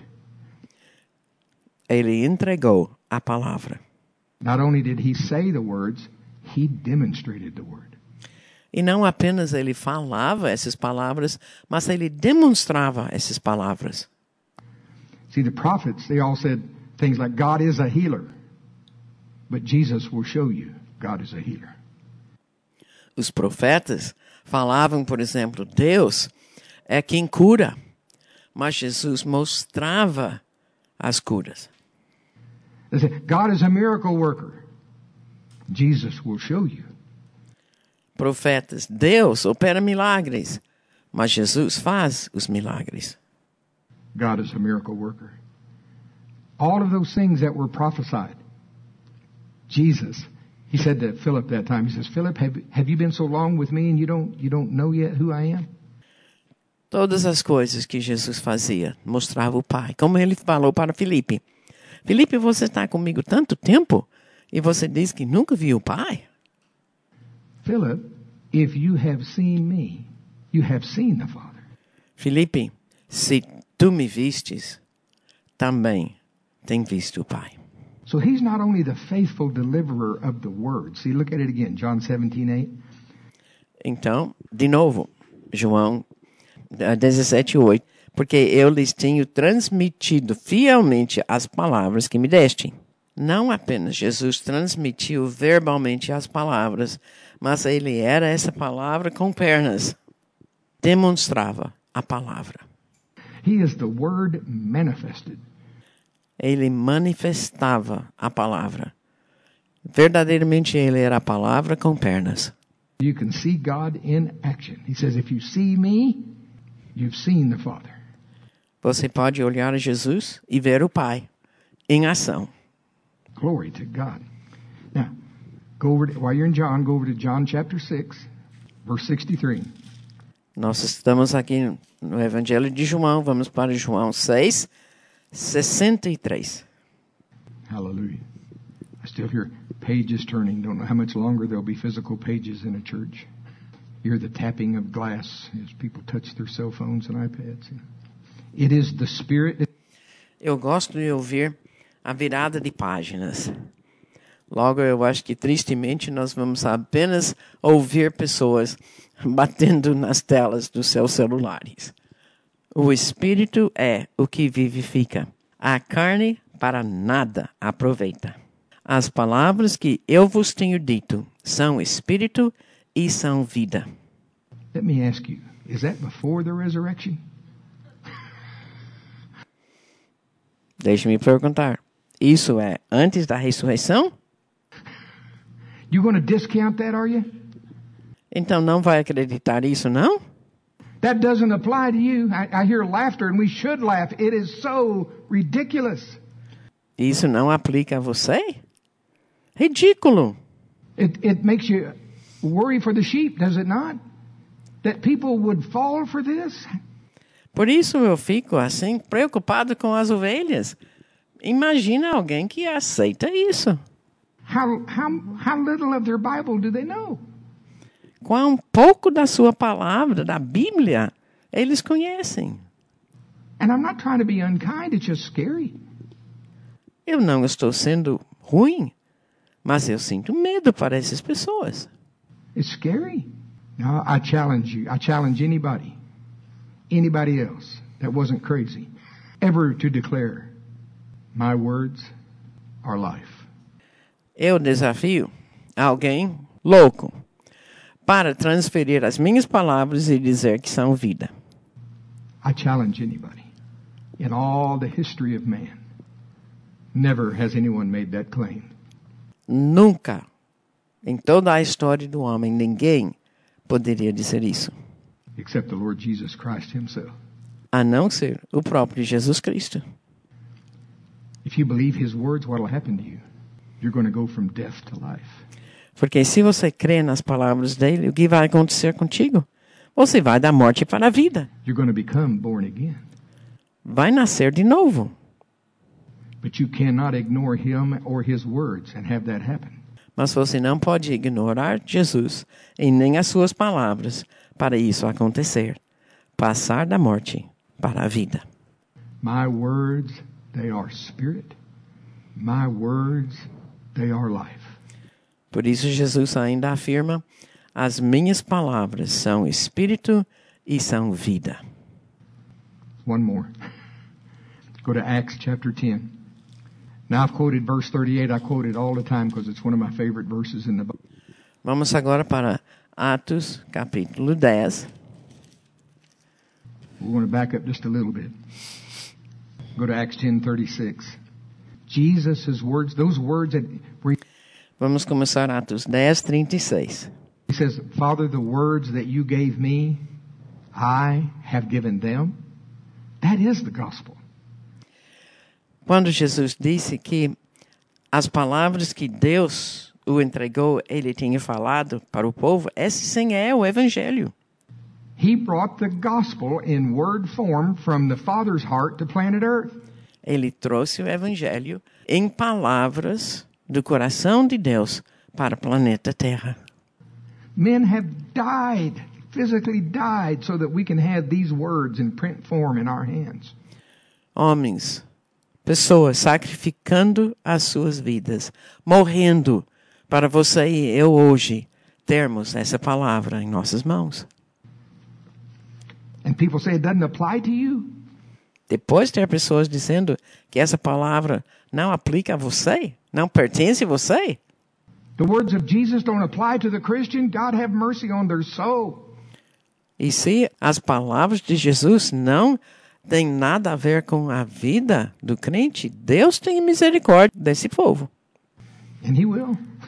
Ele entregou a palavra. Not only did he say the words, he demonstrated the Word. E não apenas ele falava essas palavras, mas ele demonstrava essas palavras. See, the prophets, they all said things like, God is a healer. But Jesus will show you God is a healer. Os profetas falavam, por exemplo, Deus é quem cura. Mas Jesus mostrava as curas. They said, God is a miracle worker. Jesus will show you. Profetas, Deus opera milagres, mas Jesus faz os milagres. God is a miracle worker. All of those things that were prophesied. Jesus, he said to Philip that time, he says, Philip, have, have you been so long with me and you don't, you don't know yet who I am? Todas as coisas que Jesus fazia, mostrava o Pai. Como ele falou para Filipe. Filipe, você está comigo tanto tempo e você diz que nunca viu o Pai? Philip, if you have seen me, you have seen the Father. Filipe, se tu me vistes, também tem visto o Pai. So he's not only the faithful deliverer of the word. See, look at it again, John seventeen eight. Então, de novo, João dezessete oito. Porque eu lhes tenho transmitido fielmente as palavras que me deste. Não apenas Jesus transmitiu verbalmente as palavras, mas ele era essa palavra com pernas. Demonstrava a palavra. He is the word manifested. Ele manifestava a palavra. Verdadeiramente ele era a palavra com pernas. You can see God in action. He says, if you see me, you've seen the Father. Você pode olhar a Jesus e ver o Pai em ação. Glory to God. Now, go over to, while you're in John, go over to John chapter six, verse sixty-three. Nós estamos aqui no Evangelho de João, vamos para João seis, sessenta e três. Hallelujah. I still hear pages turning. Don't know how much longer there'll be physical pages in a church. Hear the tapping of glass as people touch their cell phones and iPads. It is the Spirit. Eu gosto de ouvir a virada de páginas. Logo, eu acho que tristemente nós vamos apenas ouvir pessoas batendo nas telas dos seus celulares. O Espírito é o que vivifica. A carne para nada aproveita. As palavras que eu vos tenho dito são Espírito e são vida. Let me ask you, is that before the resurrection? Deixe-me perguntar. Isso é antes da ressurreição? You going to discount that, are you? Então não vai acreditar isso, não? That doesn't apply to you. I, I hear laughter and we should laugh. It is so ridiculous. Isso não aplica a você? Ridículo. It, it makes you worry for the sheep, does it not? That people would fall for this? Por isso eu fico assim preocupado com as ovelhas. Imagina alguém que aceita isso. How, how, how little of their Bible do they know? Quão pouco da sua palavra, da Bíblia, eles conhecem. And I'm not trying to be unkind, it's just scary. Eu não estou sendo ruim, mas eu sinto medo para essas pessoas. It's scary. Now, I challenge you, I challenge anybody, anybody else that wasn't crazy, ever to declare, my words are life. Eu desafio alguém louco para transferir as minhas palavras e dizer que são vida. I challenge anybody. In all the history of man, never has anyone made that claim. Nunca, em toda a história do homem, ninguém poderia dizer isso. Except the Lord Jesus Christ himself. A não ser o próprio Jesus Cristo. If you believe his words, what will happen to you? You're going to go from death to life. Porque se você crê nas palavras dele, o que vai acontecer contigo? Você vai da morte para a vida. You're going to become born again. Vai nascer de novo. But you cannot ignore him or his words and have that happen. Mas você não pode ignorar Jesus e nem as suas palavras para isso acontecer. Passar da morte para a vida. My words, they are spirit. My words, they are life. Por isso Jesus ainda afirma, as minhas palavras são espírito e são vida. One more. Go to Acts chapter ten. Now I've quoted verse thirty-eight. I quote it all the time because it's one of my favorite verses in the Bible. Vamos agora para Atos capítulo dez. We're going to back up just a little bit. Go to Acts ten thirty-six. Jesus' words, those words that were... Vamos começar Atos dez, trinta e seis. He says, Father, the words that you gave me, I have given them. That is the gospel. Quando Jesus disse que as palavras que Deus o entregou, ele tinha falado para o povo, esse sim é o evangelho. He brought the gospel in word form from the Father's heart to planet Earth. Ele trouxe o evangelho em palavras do coração de Deus para o planeta Terra. Men have died, physically died, so that we can have these words in print form in our hands. Homens, pessoas sacrificando as suas vidas, morrendo para você e eu hoje termos essa palavra em nossas mãos. And people say it doesn't apply to you. Depois ter pessoas dizendo que essa palavra não aplica a você, não pertence a você. The words of Jesus don't apply to the Christian. God have mercy on their soul. E se as palavras de Jesus não têm nada a ver com a vida do crente, Deus tem misericórdia desse povo. And he will.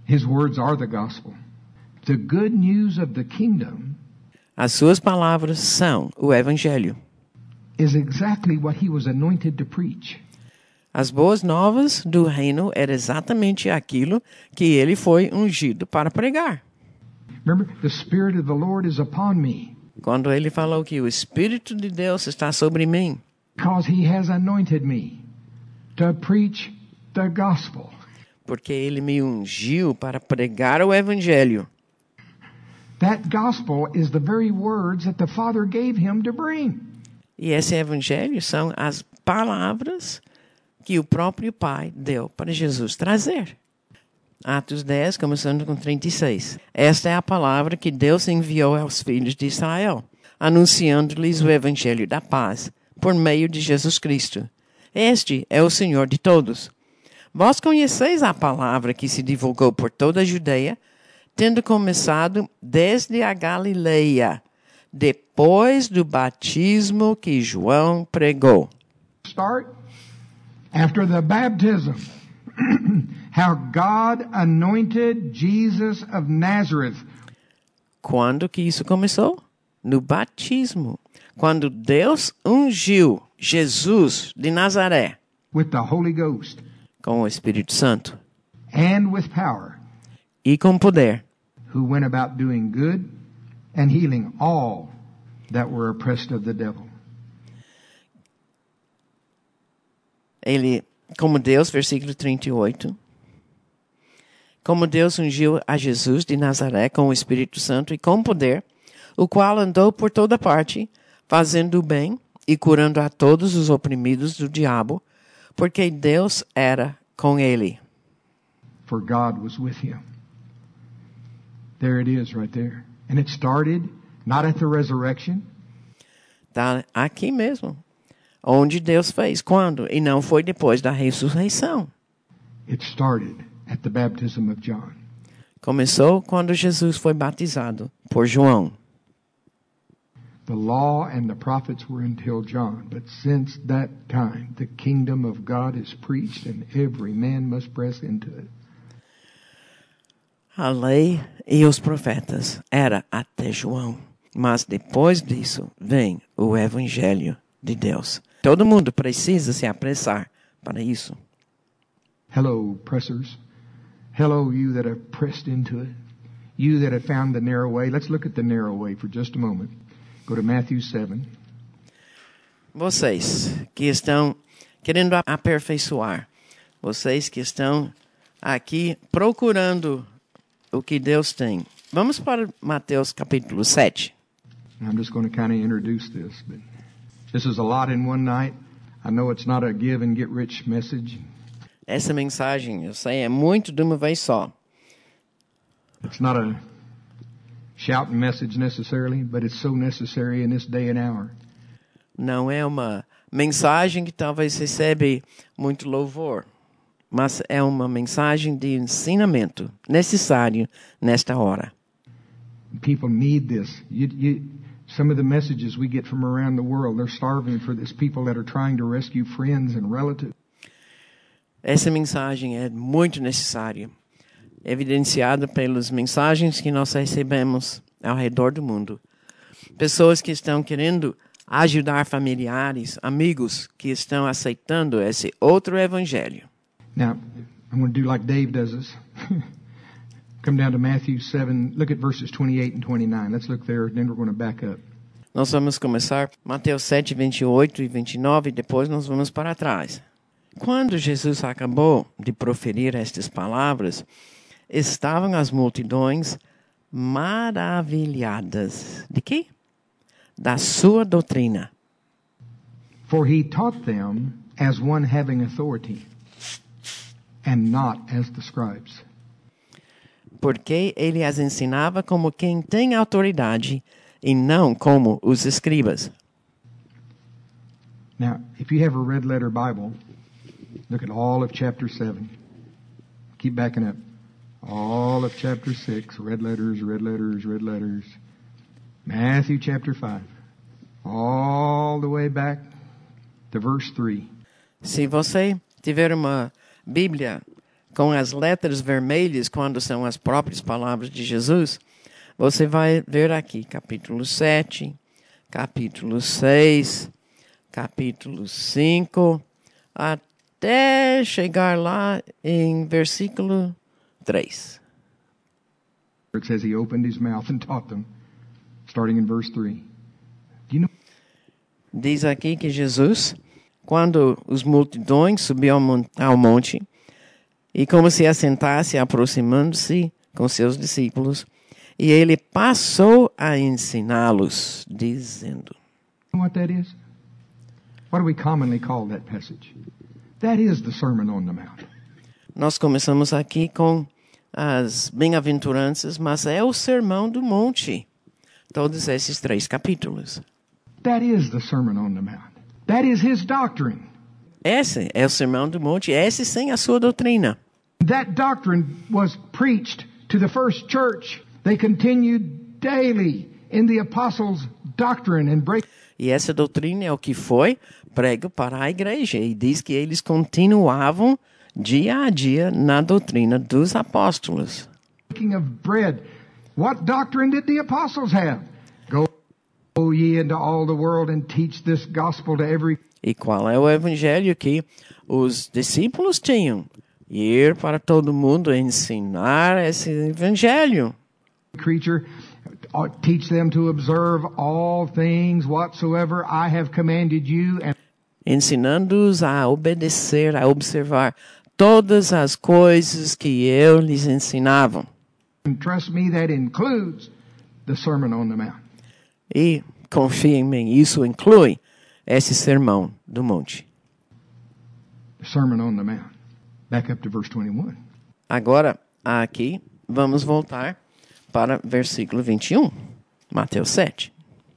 His words are the gospel. The good news of the kingdom As suas palavras são o evangelho. is exactly what he was anointed to preach. As boas novas do reino era exatamente aquilo que ele foi ungido para pregar. Remember, the Spirit of the Lord is upon me, Quando ele falou que o Espírito de Deus está sobre mim, because he has anointed me to preach the gospel. porque ele me ungiu para pregar o evangelho. That gospel is the very words that the Father gave him to bring. E esse evangelho são as palavras que o próprio Pai deu para Jesus trazer. Atos dez, começando com trinta e seis. Esta é a palavra que Deus enviou aos filhos de Israel, anunciando-lhes o evangelho da paz, por meio de Jesus Cristo. Este é o Senhor de todos. Vós conheceis a palavra que se divulgou por toda a Judeia, tendo começado desde a Galileia, depois do batismo que João pregou. Start after the baptism. How God anointed Jesus of Nazareth. Quando que isso começou? No batismo. Quando Deus ungiu Jesus de Nazaré With the Holy Ghost com o Espírito Santo and with power, e com poder, who went about doing good and healing all that were oppressed of the devil. ele, como Deus, versículo trinta e oito, como Deus ungiu a Jesus de Nazaré com o Espírito Santo e com poder, o qual andou por toda parte, fazendo o bem e curando a todos os oprimidos do diabo, porque Deus era com ele. For God was with him. There it is right there. And it started not at the resurrection. Tá aqui mesmo, onde Deus fez. Quando? E não foi depois da ressurreição. It started at the baptism of John. Começou quando Jesus foi batizado por João. The law and the prophets were until John, but since that time the kingdom of God is preached and every man must press into it. A lei e os profetas era até João. Mas depois disso vem o Evangelho de Deus. Todo mundo precisa se apressar para isso. Hello, pressers. Hello, you that have pressed into it. You that have found the narrow way. Let's look at the narrow way for just a moment. Go to Matthew seven. Vocês que estão querendo aperfeiçoar. Vocês que estão aqui procurando o que Deus tem. Vamos para Mateus capítulo sete. I'm just going to kind of introduce this, but this is a lot in one night. I know it's not a give and get rich message. Essa mensagem, eu sei, é muito de uma vez só. It's not a shouting message necessarily, but it's so necessary in this day and hour. Não é uma mensagem que talvez recebe muito louvor, mas é uma mensagem de ensinamento necessário nesta hora. People need this. You, you, some of the messages we get from around the world, they're starving for this. People that are trying to rescue friends and relatives. Essa mensagem é muito necessária, evidenciada pelas mensagens que nós recebemos ao redor do mundo. Pessoas que estão querendo ajudar familiares, amigos que estão aceitando esse outro evangelho. Now, I'm going to do like Dave does us. Come down to Matthew seven. Look at verses twenty-eight and twenty-nine. Let's look there, then we're going to back up. Nós vamos começar Mateus sete, vinte e oito e vinte e nove, e depois nós vamos para trás. Quando Jesus acabou de proferir estas palavras, estavam as multidões maravilhadas. De quê? Da sua doutrina. For he taught them as one having authority, and not as the scribes. Porque ele as ensinava como quem tem autoridade e não como os escribas. Now, if you have a red letter Bible, look at all of chapter seven. Keep backing up. All of chapter six, red letters, red letters, red letters. Matthew chapter five. All the way back to verse three. Se você tiver uma Bíblia com as letras vermelhas, quando são as próprias palavras de Jesus, você vai ver aqui, capítulo sete, capítulo seis, capítulo cinco, até chegar lá em versículo três. It says he opened his mouth and taught them, starting in verse three. Do you know? Diz aqui que Jesus, quando os multidões subiam ao monte, e como se assentasse, aproximando-se com seus discípulos, e ele passou a ensiná-los, dizendo. You know what that is? What do we commonly call that passage? That is the Sermon on the Mount. Nós começamos aqui com as bem-aventuranças, mas é o Sermão do Monte. Todos esses três capítulos. That is the Sermon on the Mount. That is his doctrine. Esse é o Sermão do Monte, esse sim é a sua doutrina. That doctrine was preached to the first church. They continued daily in the apostles' doctrine and break. E essa doutrina é o que foi prego para a igreja. E diz que eles continuavam dia a dia na doutrina dos apóstolos. Speaking of bread, what doctrine did the apostles have? Go, go ye into all the world and teach this gospel to every. E qual é o evangelho que os discípulos tinham? Ir para todo mundo ensinar esse evangelho. Creature, teach them to observe all things whatsoever I have commanded you. And ensinando-os a obedecer, a observar todas as coisas que eu lhes ensinava. Trust me, that includes the Sermon on the Mount. E confia em mim, isso inclui esse sermão do monte. The Sermon on the Mount. Back up to verse twenty-one. Agora, aqui, vamos voltar para versículo vinte e um. Mateus sete.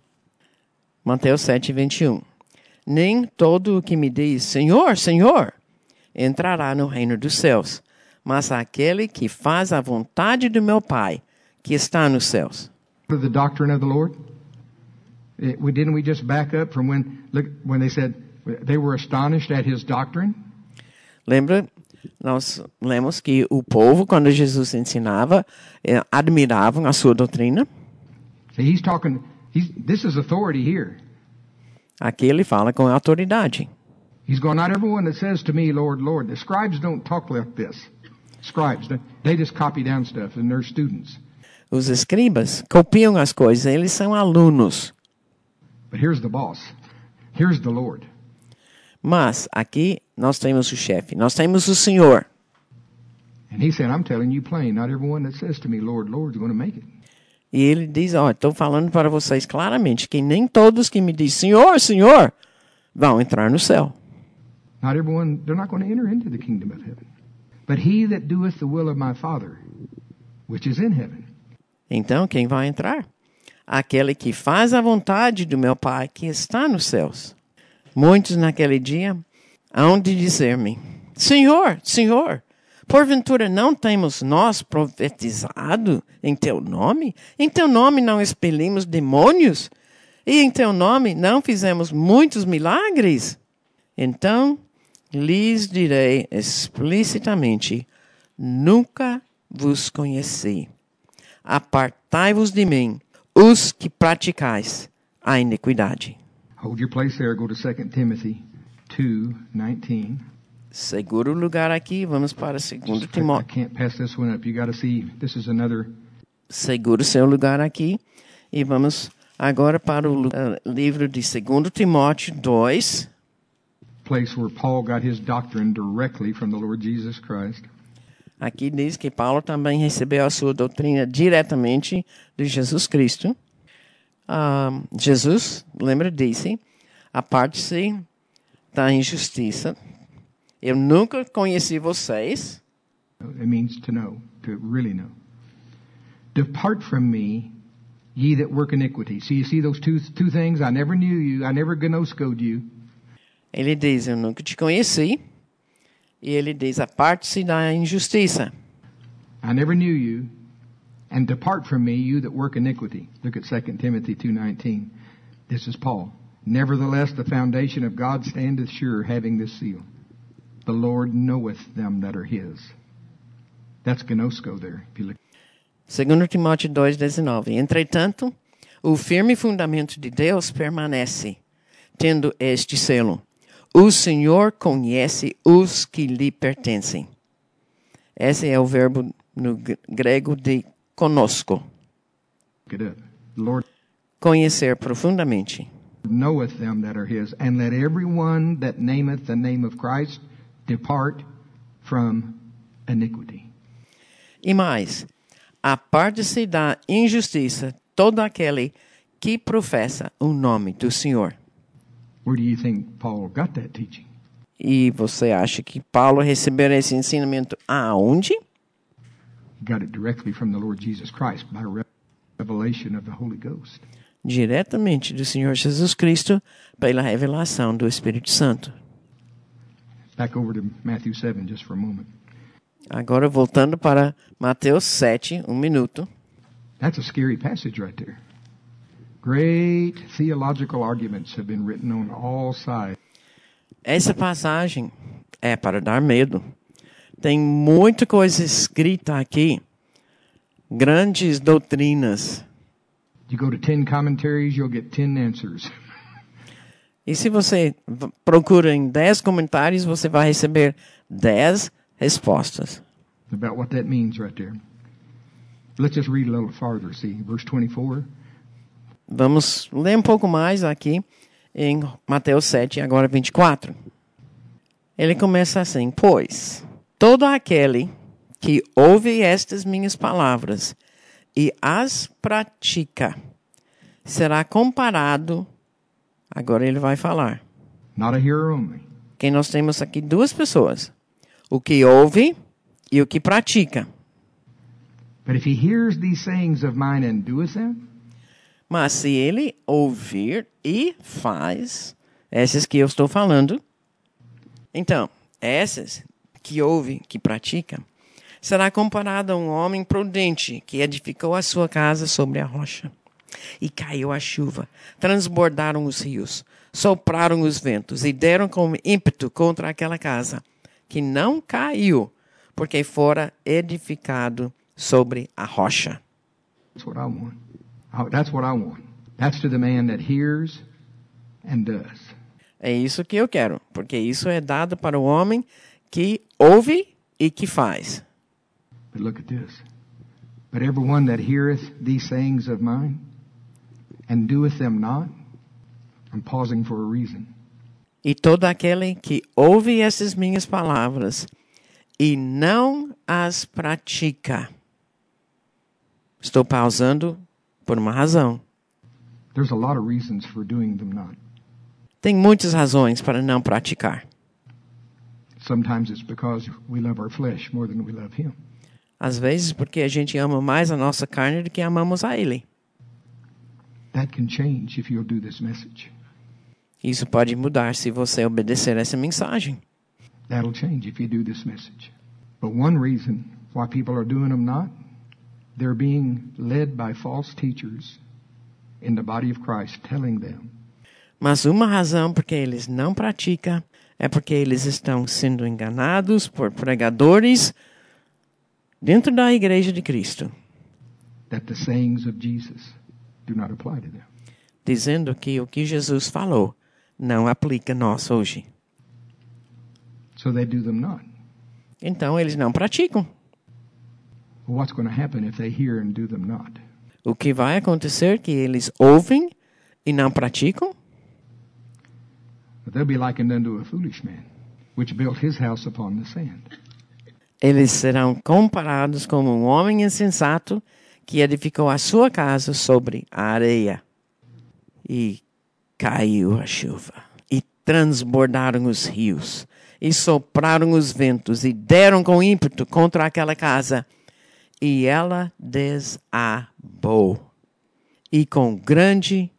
Mateus sete, vinte e um. Nem todo o que me diz, Senhor, Senhor, entrará no reino dos céus, mas aquele que faz a vontade do meu Pai, que está nos céus. The doctrine of the Lord. It, we, didn't we just back up from when, look, when they said they were astonished at his doctrine? Lembra? Nós lemos que o povo, quando Jesus ensinava, eh, admiravam a sua doutrina. See, he's talking, he's, this is authority here. Aqui ele fala com autoridade. He's going, not everyone that says to me, Lord, Lord. The scribes don't talk like this. Scribes, they just copy down stuff and they're students. Os escribas copiam as coisas, eles são alunos. But here's the boss. Here's the Lord. Mas aqui nós temos o chefe, nós temos o Senhor. And he said, I'm telling you plain, not everyone that says to me, Lord, Lord, is going to make it. E ele diz, ó, estou falando para vocês claramente que nem todos que me dizem, Senhor, Senhor, vão entrar no céu. Not everyone, they're not going to enter into the kingdom of heaven. But he that doeth the will of my Father, which is in heaven. Então, quem vai entrar? Aquele que faz a vontade do meu Pai que está nos céus. Muitos naquele dia hão de dizer-me, Senhor, Senhor, porventura não temos nós profetizado em teu nome? Em teu nome não expelimos demônios? E em teu nome não fizemos muitos milagres? Então lhes direi explicitamente, nunca vos conheci. Apartai-vos de mim, os que praticais a iniquidade. Hold your place there. Go to Second Timothy two nineteen. Segura o lugar aqui. Vamos para segundo I Timóteo. can't pass this one up. You got to see. This is another. Segura o seu lugar aqui. E vamos agora para o uh, livro de segundo Timóteo dois. Place where Paul got his doctrine directly from the Lord Jesus Christ. Aqui diz que Paulo também recebeu a sua doutrina diretamente de Jesus Cristo. Uh, Jesus, lembra, disse, aparte-se da injustiça. Eu nunca conheci vocês. It means to know, to really know. Depart from me, ye that work iniquity. So you see those two two things? I never knew you. I never gnoscode you. Ele diz, eu nunca te conheci. E ele diz, aparte-se da injustiça. I never knew you. And depart from me, you that work iniquity. Look at Second Timothy two nineteen. This is Paul. Nevertheless, the foundation of God standeth sure, having this seal. The Lord knoweth them that are his. That's gnosko there. If you look. Segundo Timóteo dois, dezenove. Entretanto, o firme fundamento de Deus permanece, tendo este selo: o Senhor conhece os que lhe pertencem. Esse é o verbo no grego de conosco. Look it up. The Lord Conhecer profundamente. knoweth them that are his, and let every one that nameth the name of Christ depart from iniquity. E mais, aparte-se da injustiça todo aquele que professa o nome do Senhor. Where do you think Paul got that teaching? E você acha que Paulo recebeu esse ensinamento aonde? He got it directly from the Lord Jesus Christ by re- revelation of the Holy Ghost. Diretamente do Senhor Jesus Cristo, pela revelação do Espírito Santo. Back over to Matthew seven just for a moment. Agora voltando para Mateus sete, um minuto. That's a scary passage right there. Great theological arguments have been written on all sides. Essa passagem é para dar medo. Tem muita coisa escrita aqui. Grandes doutrinas. You go to ten commentaries, you'll get ten answers. E se você v- procura em dez comentários, você vai receber dez respostas. About what that means right there. Let's just read a little farther, see, verse twenty-four. Vamos ler um pouco mais aqui em Mateus sete, agora vinte e quatro. Ele começa assim: pois todo aquele que ouve estas minhas palavras e as pratica será comparado. Agora ele vai falar. Not a hearer only. Que nós temos aqui duas pessoas: o que ouve e o que pratica. But if he hears these sayings of mine and doeth them, Mas se ele ouvir e faz essas que eu estou falando, então, essas que ouve, que pratica, será comparado a um homem prudente que edificou a sua casa sobre a rocha. E caiu a chuva, transbordaram os rios, sopraram os ventos e deram com ímpeto contra aquela casa, que não caiu, porque fora edificado sobre a rocha. that's what I want. I- That's what I want. That's to the man that hears and does. É isso que eu quero, porque isso é dado para o homem que ouve e que faz. But look at this. But everyone that heareth these sayings of mine and doeth them not, I'm pausing for a reason. E todo aquele que ouve essas minhas palavras e não as pratica. Estou pausando por uma razão. There's a lot of reasons for doing them not. Tem muitas razões para não praticar. Sometimes it's because we love our flesh more than we love him. Às vezes porque a gente ama mais a nossa carne do que amamos a Ele. That can change if you'll do this message. Isso pode mudar se você obedecer essa mensagem. That'll change if you do this message. But one reason why people are doing them not, they're being led by false teachers in the body of Christ telling them Mas uma razão porque eles não praticam é porque eles estão sendo enganados por pregadores dentro da igreja de Cristo, that the sayings of Jesus do not apply to them. dizendo que o que Jesus falou não aplica a nós hoje. So they do them not. Então eles não praticam. Well, what's going to happen if they hear and do them not? O que vai acontecer é que eles ouvem e não praticam? But they'll be likened unto a foolish man, which built his house upon the sand. Eles serão comparados como um homem insensato que edificou a sua casa sobre a areia. E caiu a chuva, e transbordaram os rios, e sopraram os ventos, e deram com ímpeto contra aquela casa, e ela desabou, e com grande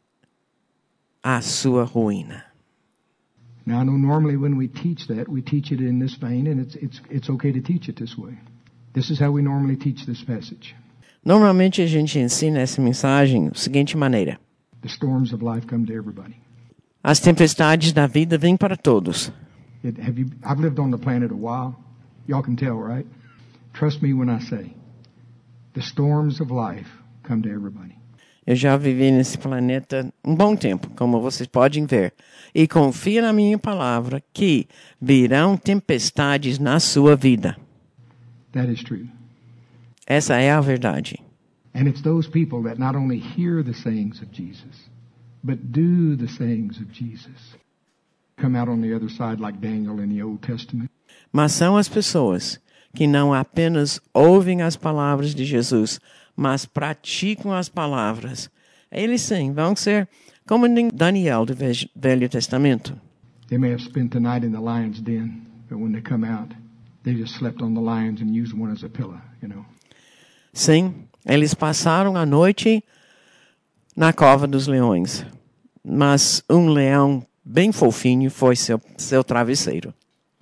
a sua ruína. Now, I know normally when we teach that, we teach it in this vein, and it's, it's, it's okay to teach it this way. This is how we normally teach this passage. Normalmente a gente ensina essa mensagem da seguinte maneira: The storms of life come to everybody. as tempestades da vida vêm para todos. It, have you, I've lived on the planet a while. Y'all can tell, right? Trust me when I say, the storms of life come to everybody. Eu já vivi nesse planeta um bom tempo, como vocês podem ver. E confia na minha palavra que virão tempestades na sua vida. That is true. Essa é a verdade. And it's those people that not only hear the sayings of Jesus, but do the sayings of Jesus. Come out on the other side like Daniel in the Old Testament. Mas são as pessoas que não apenas ouvem as palavras de Jesus, mas praticam as palavras. Eles sim vão ser como em Daniel do Velho Testamento. They may have spent the night in the lion's den, but when they come out, they just slept on the lions and used one as a pillow, you know. Sim, eles passaram a noite na cova dos leões, mas um leão bem fofinho foi seu, seu travesseiro.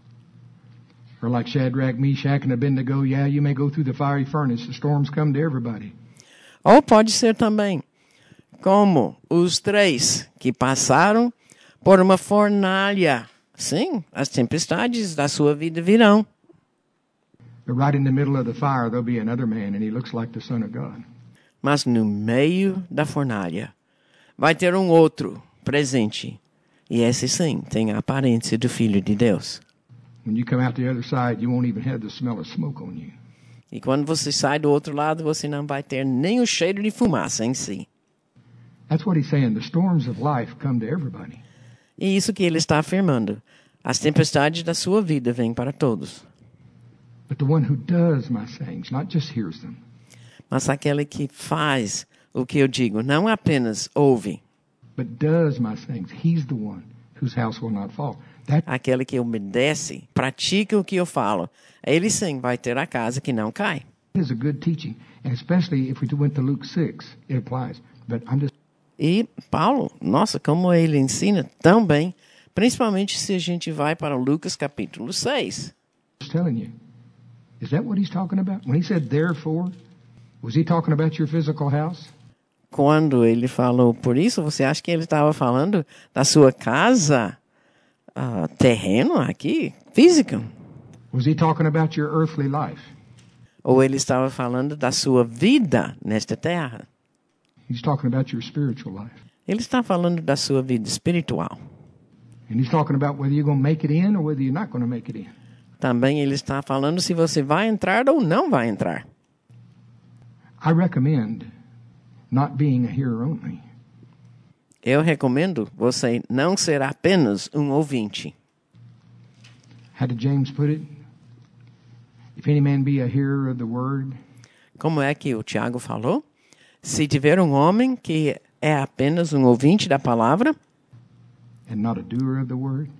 Or like Shadrach, Meshach, and Abednego, yeah, you may go through the fiery furnace. The storms come to everybody. Ou pode ser também como os três que passaram por uma fornalha. Sim, as tempestades da sua vida virão. But right in the middle of the fire, there'll be another man, and he looks like the Son of God. Mas no meio da fornalha vai ter um outro presente. E esse sim tem a aparência do Filho de Deus. When you come out the other side, you won't even have the smell of smoke on you. E quando você sai do outro lado, você não vai ter nem o cheiro de fumaça em si. That's what he's saying. The storms of life come to everybody. E isso que ele está afirmando. As tempestades da sua vida vêm para todos. But the one who does my sayings, not just hears them, Mas aquele que faz o que eu digo, não apenas ouve. but does my sayings, he's the one whose house will not fall. That Aquele que obedece, pratica o que eu falo. Ele sim vai ter a casa que não cai. is a good teaching. And especially if we went to Luke six, it applies. But I'm just E Paulo, nossa, como ele ensina tão bem, principalmente se a gente vai para Lucas capítulo seis. telling you. Is that what he's talking about? When he said therefore, was he talking about your physical house? Quando ele falou por isso, você acha que ele estava falando da sua casa, uh, terreno aqui, física? Was he talking about your earthly life? Ou ele estava falando da sua vida nesta terra? He's talking about your spiritual life. Ele está falando da sua vida espiritual. And he's talking about whether you're going to make it in or whether you're not going to make it in. Também ele está falando se você vai entrar ou não vai entrar. I recommend not being a hearer only. Eu recomendo você não ser apenas um ouvinte. How did James put it? If any man be a hearer of the word Como é que o Tiago falou? Se tiver um homem que é apenas um ouvinte da palavra and not a doer of the word,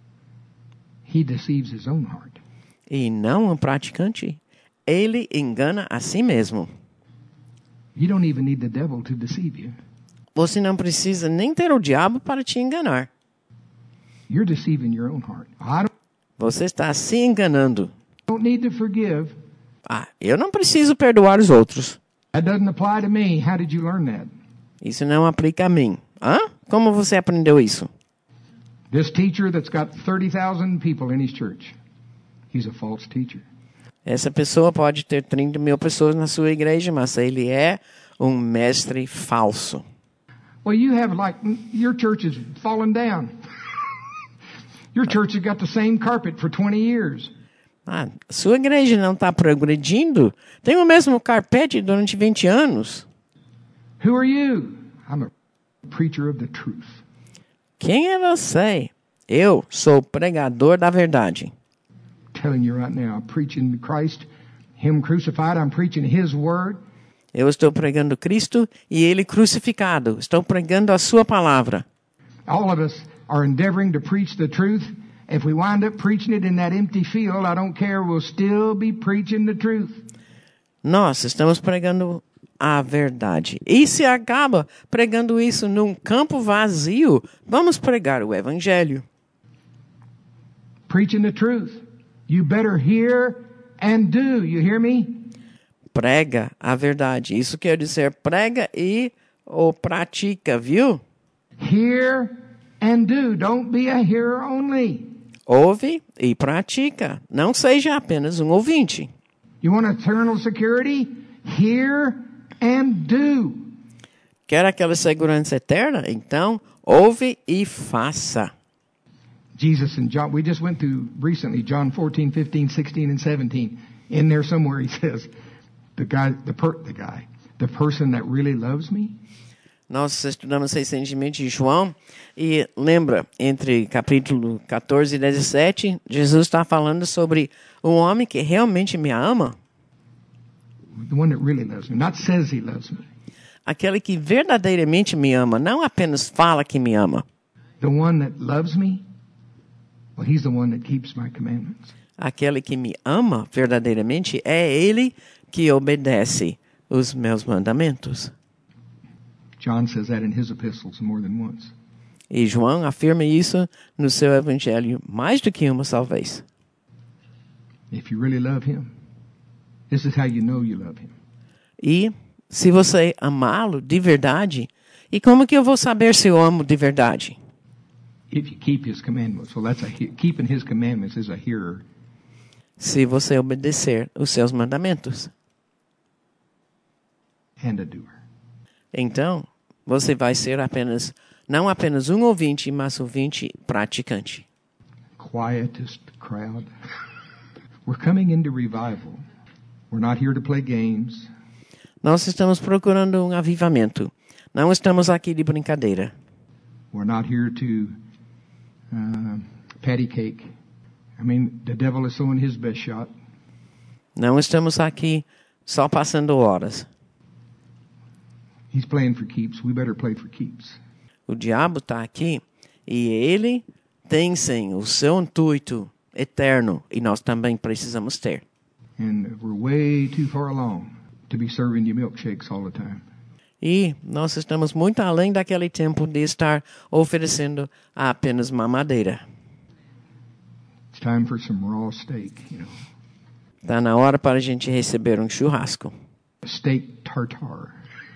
he deceives his own heart. e não um praticante, ele engana a si mesmo. You don't even need the devil to deceive you. Você não precisa nem ter o diabo para te enganar. You're deceiving your own heart. I don't, Você está se enganando. don't need to forgive. Ah, eu não preciso perdoar os outros. That doesn't apply to me. How did you learn that? Isso não aplica a mim. Hã? Como você aprendeu isso? This teacher that's got thirty thousand people in his church, he's a false teacher. Essa pessoa pode ter trinta mil pessoas na sua igreja, mas ele é um mestre falso. Well, you have like, your church is fallen down. Your church has got the same carpet for twenty years. Ah, sua igreja não está progredindo? Tem o mesmo carpete durante vinte anos. Who are you? I'm a preacher of the truth. Quem é você? Eu sou pregador da verdade. Telling you right now, I'm preaching Christ, Him crucified. I'm preaching His word. Eu estou pregando Cristo e Ele crucificado. Estou pregando a sua palavra. All of us are endeavoring to preach the truth. If we wind up preaching it in that empty field, I don't care. We'll still be preaching the truth. Nós estamos pregando a verdade. E se acaba pregando isso num campo vazio, vamos pregar o evangelho. Preaching the truth. You better hear and do. You hear me? Prega a verdade. Isso quer dizer prega e ou pratica, viu? Hear and do. Don't be a hearer only. Ouve e pratica. Não seja apenas um ouvinte. You want eternal security? Hear and do. Quer aquela segurança eterna? Então, ouve e faça. Jesus and John, we just went through recently John fourteen, fifteen, sixteen, and seventeen. In there somewhere he says, the guy, the per, the guy, the person that really loves me. Nós estudamos recentemente João e lembra, entre capítulo catorze e dezessete, Jesus está falando sobre o homem que realmente me ama. The one that really loves me, not says he loves me. Aquele que verdadeiramente me ama, não apenas fala que me ama. The one that loves me, well, he's the one that keeps my commandments. Aquele que me ama verdadeiramente é ele que obedece os meus mandamentos. John says that in his epistles more than once. E João afirma isso no seu evangelho mais do que uma só vez. If you really love him, this is how you know you love him. E se você amá-lo de verdade, e como que eu vou saber se eu amo de verdade? If you keep his commandments, well, that's a keeping his commandments is a hearer. Se você obedecer os seus mandamentos. And a doer. Então, você vai ser apenas, não apenas um ouvinte, mas ouvinte praticante. Quietest crowd. We're coming into revival. We're not here to play games. Nós estamos procurando um avivamento. Não estamos aqui de brincadeira. We're not here to uh, patty cake. I mean, the devil is throwing his best shot. Não estamos aqui só passando horas. He's playing for keeps. We better play for keeps. O diabo está aqui e ele tem sim o seu intuito eterno e nós também precisamos ter. And we're way too far along to be serving you milkshakes all the time. E nós estamos muito além daquele tempo de estar oferecendo apenas mamadeira. It's time for some raw steak, you know. Está na hora para a gente receber um churrasco. Steak tartare.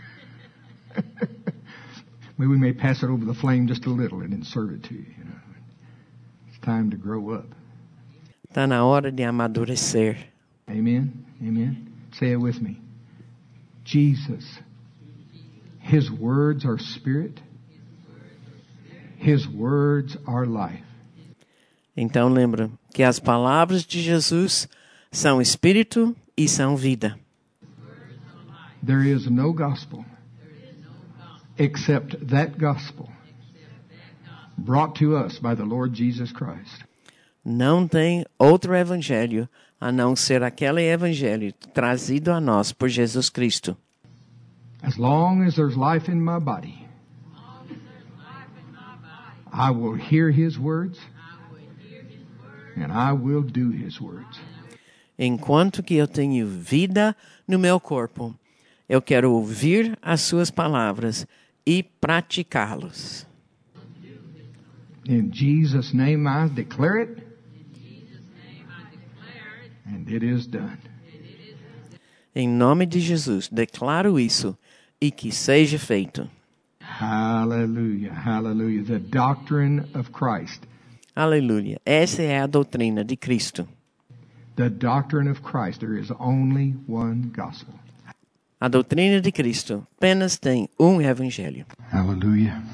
Maybe we may pass it over the flame just a little and then serve it to you, you know. It's time to grow up. Está na hora de amadurecer. Amen. Amen. Say it with me. Jesus, his words are spirit. His words are life. Então lembra que as palavras de Jesus são espírito e são vida. There is no gospel except that gospel brought to us by the Lord Jesus Christ. Não tem outro evangelho a não ser aquele evangelho trazido a nós por Jesus Cristo. As long as there's life in my body, I will hear his words and I will do his words. Enquanto que eu tenho vida no meu corpo, eu quero ouvir as suas palavras e praticá-los. In Jesus' name I declare it, and it is done. Em nome de Jesus, declaro isso e que seja feito. Hallelujah, hallelujah. The doctrine of Christ. Aleluia. Essa é a doutrina de Cristo. The doctrine of Christ. There is only one gospel. A doutrina de Cristo apenas tem um evangelho. Hallelujah.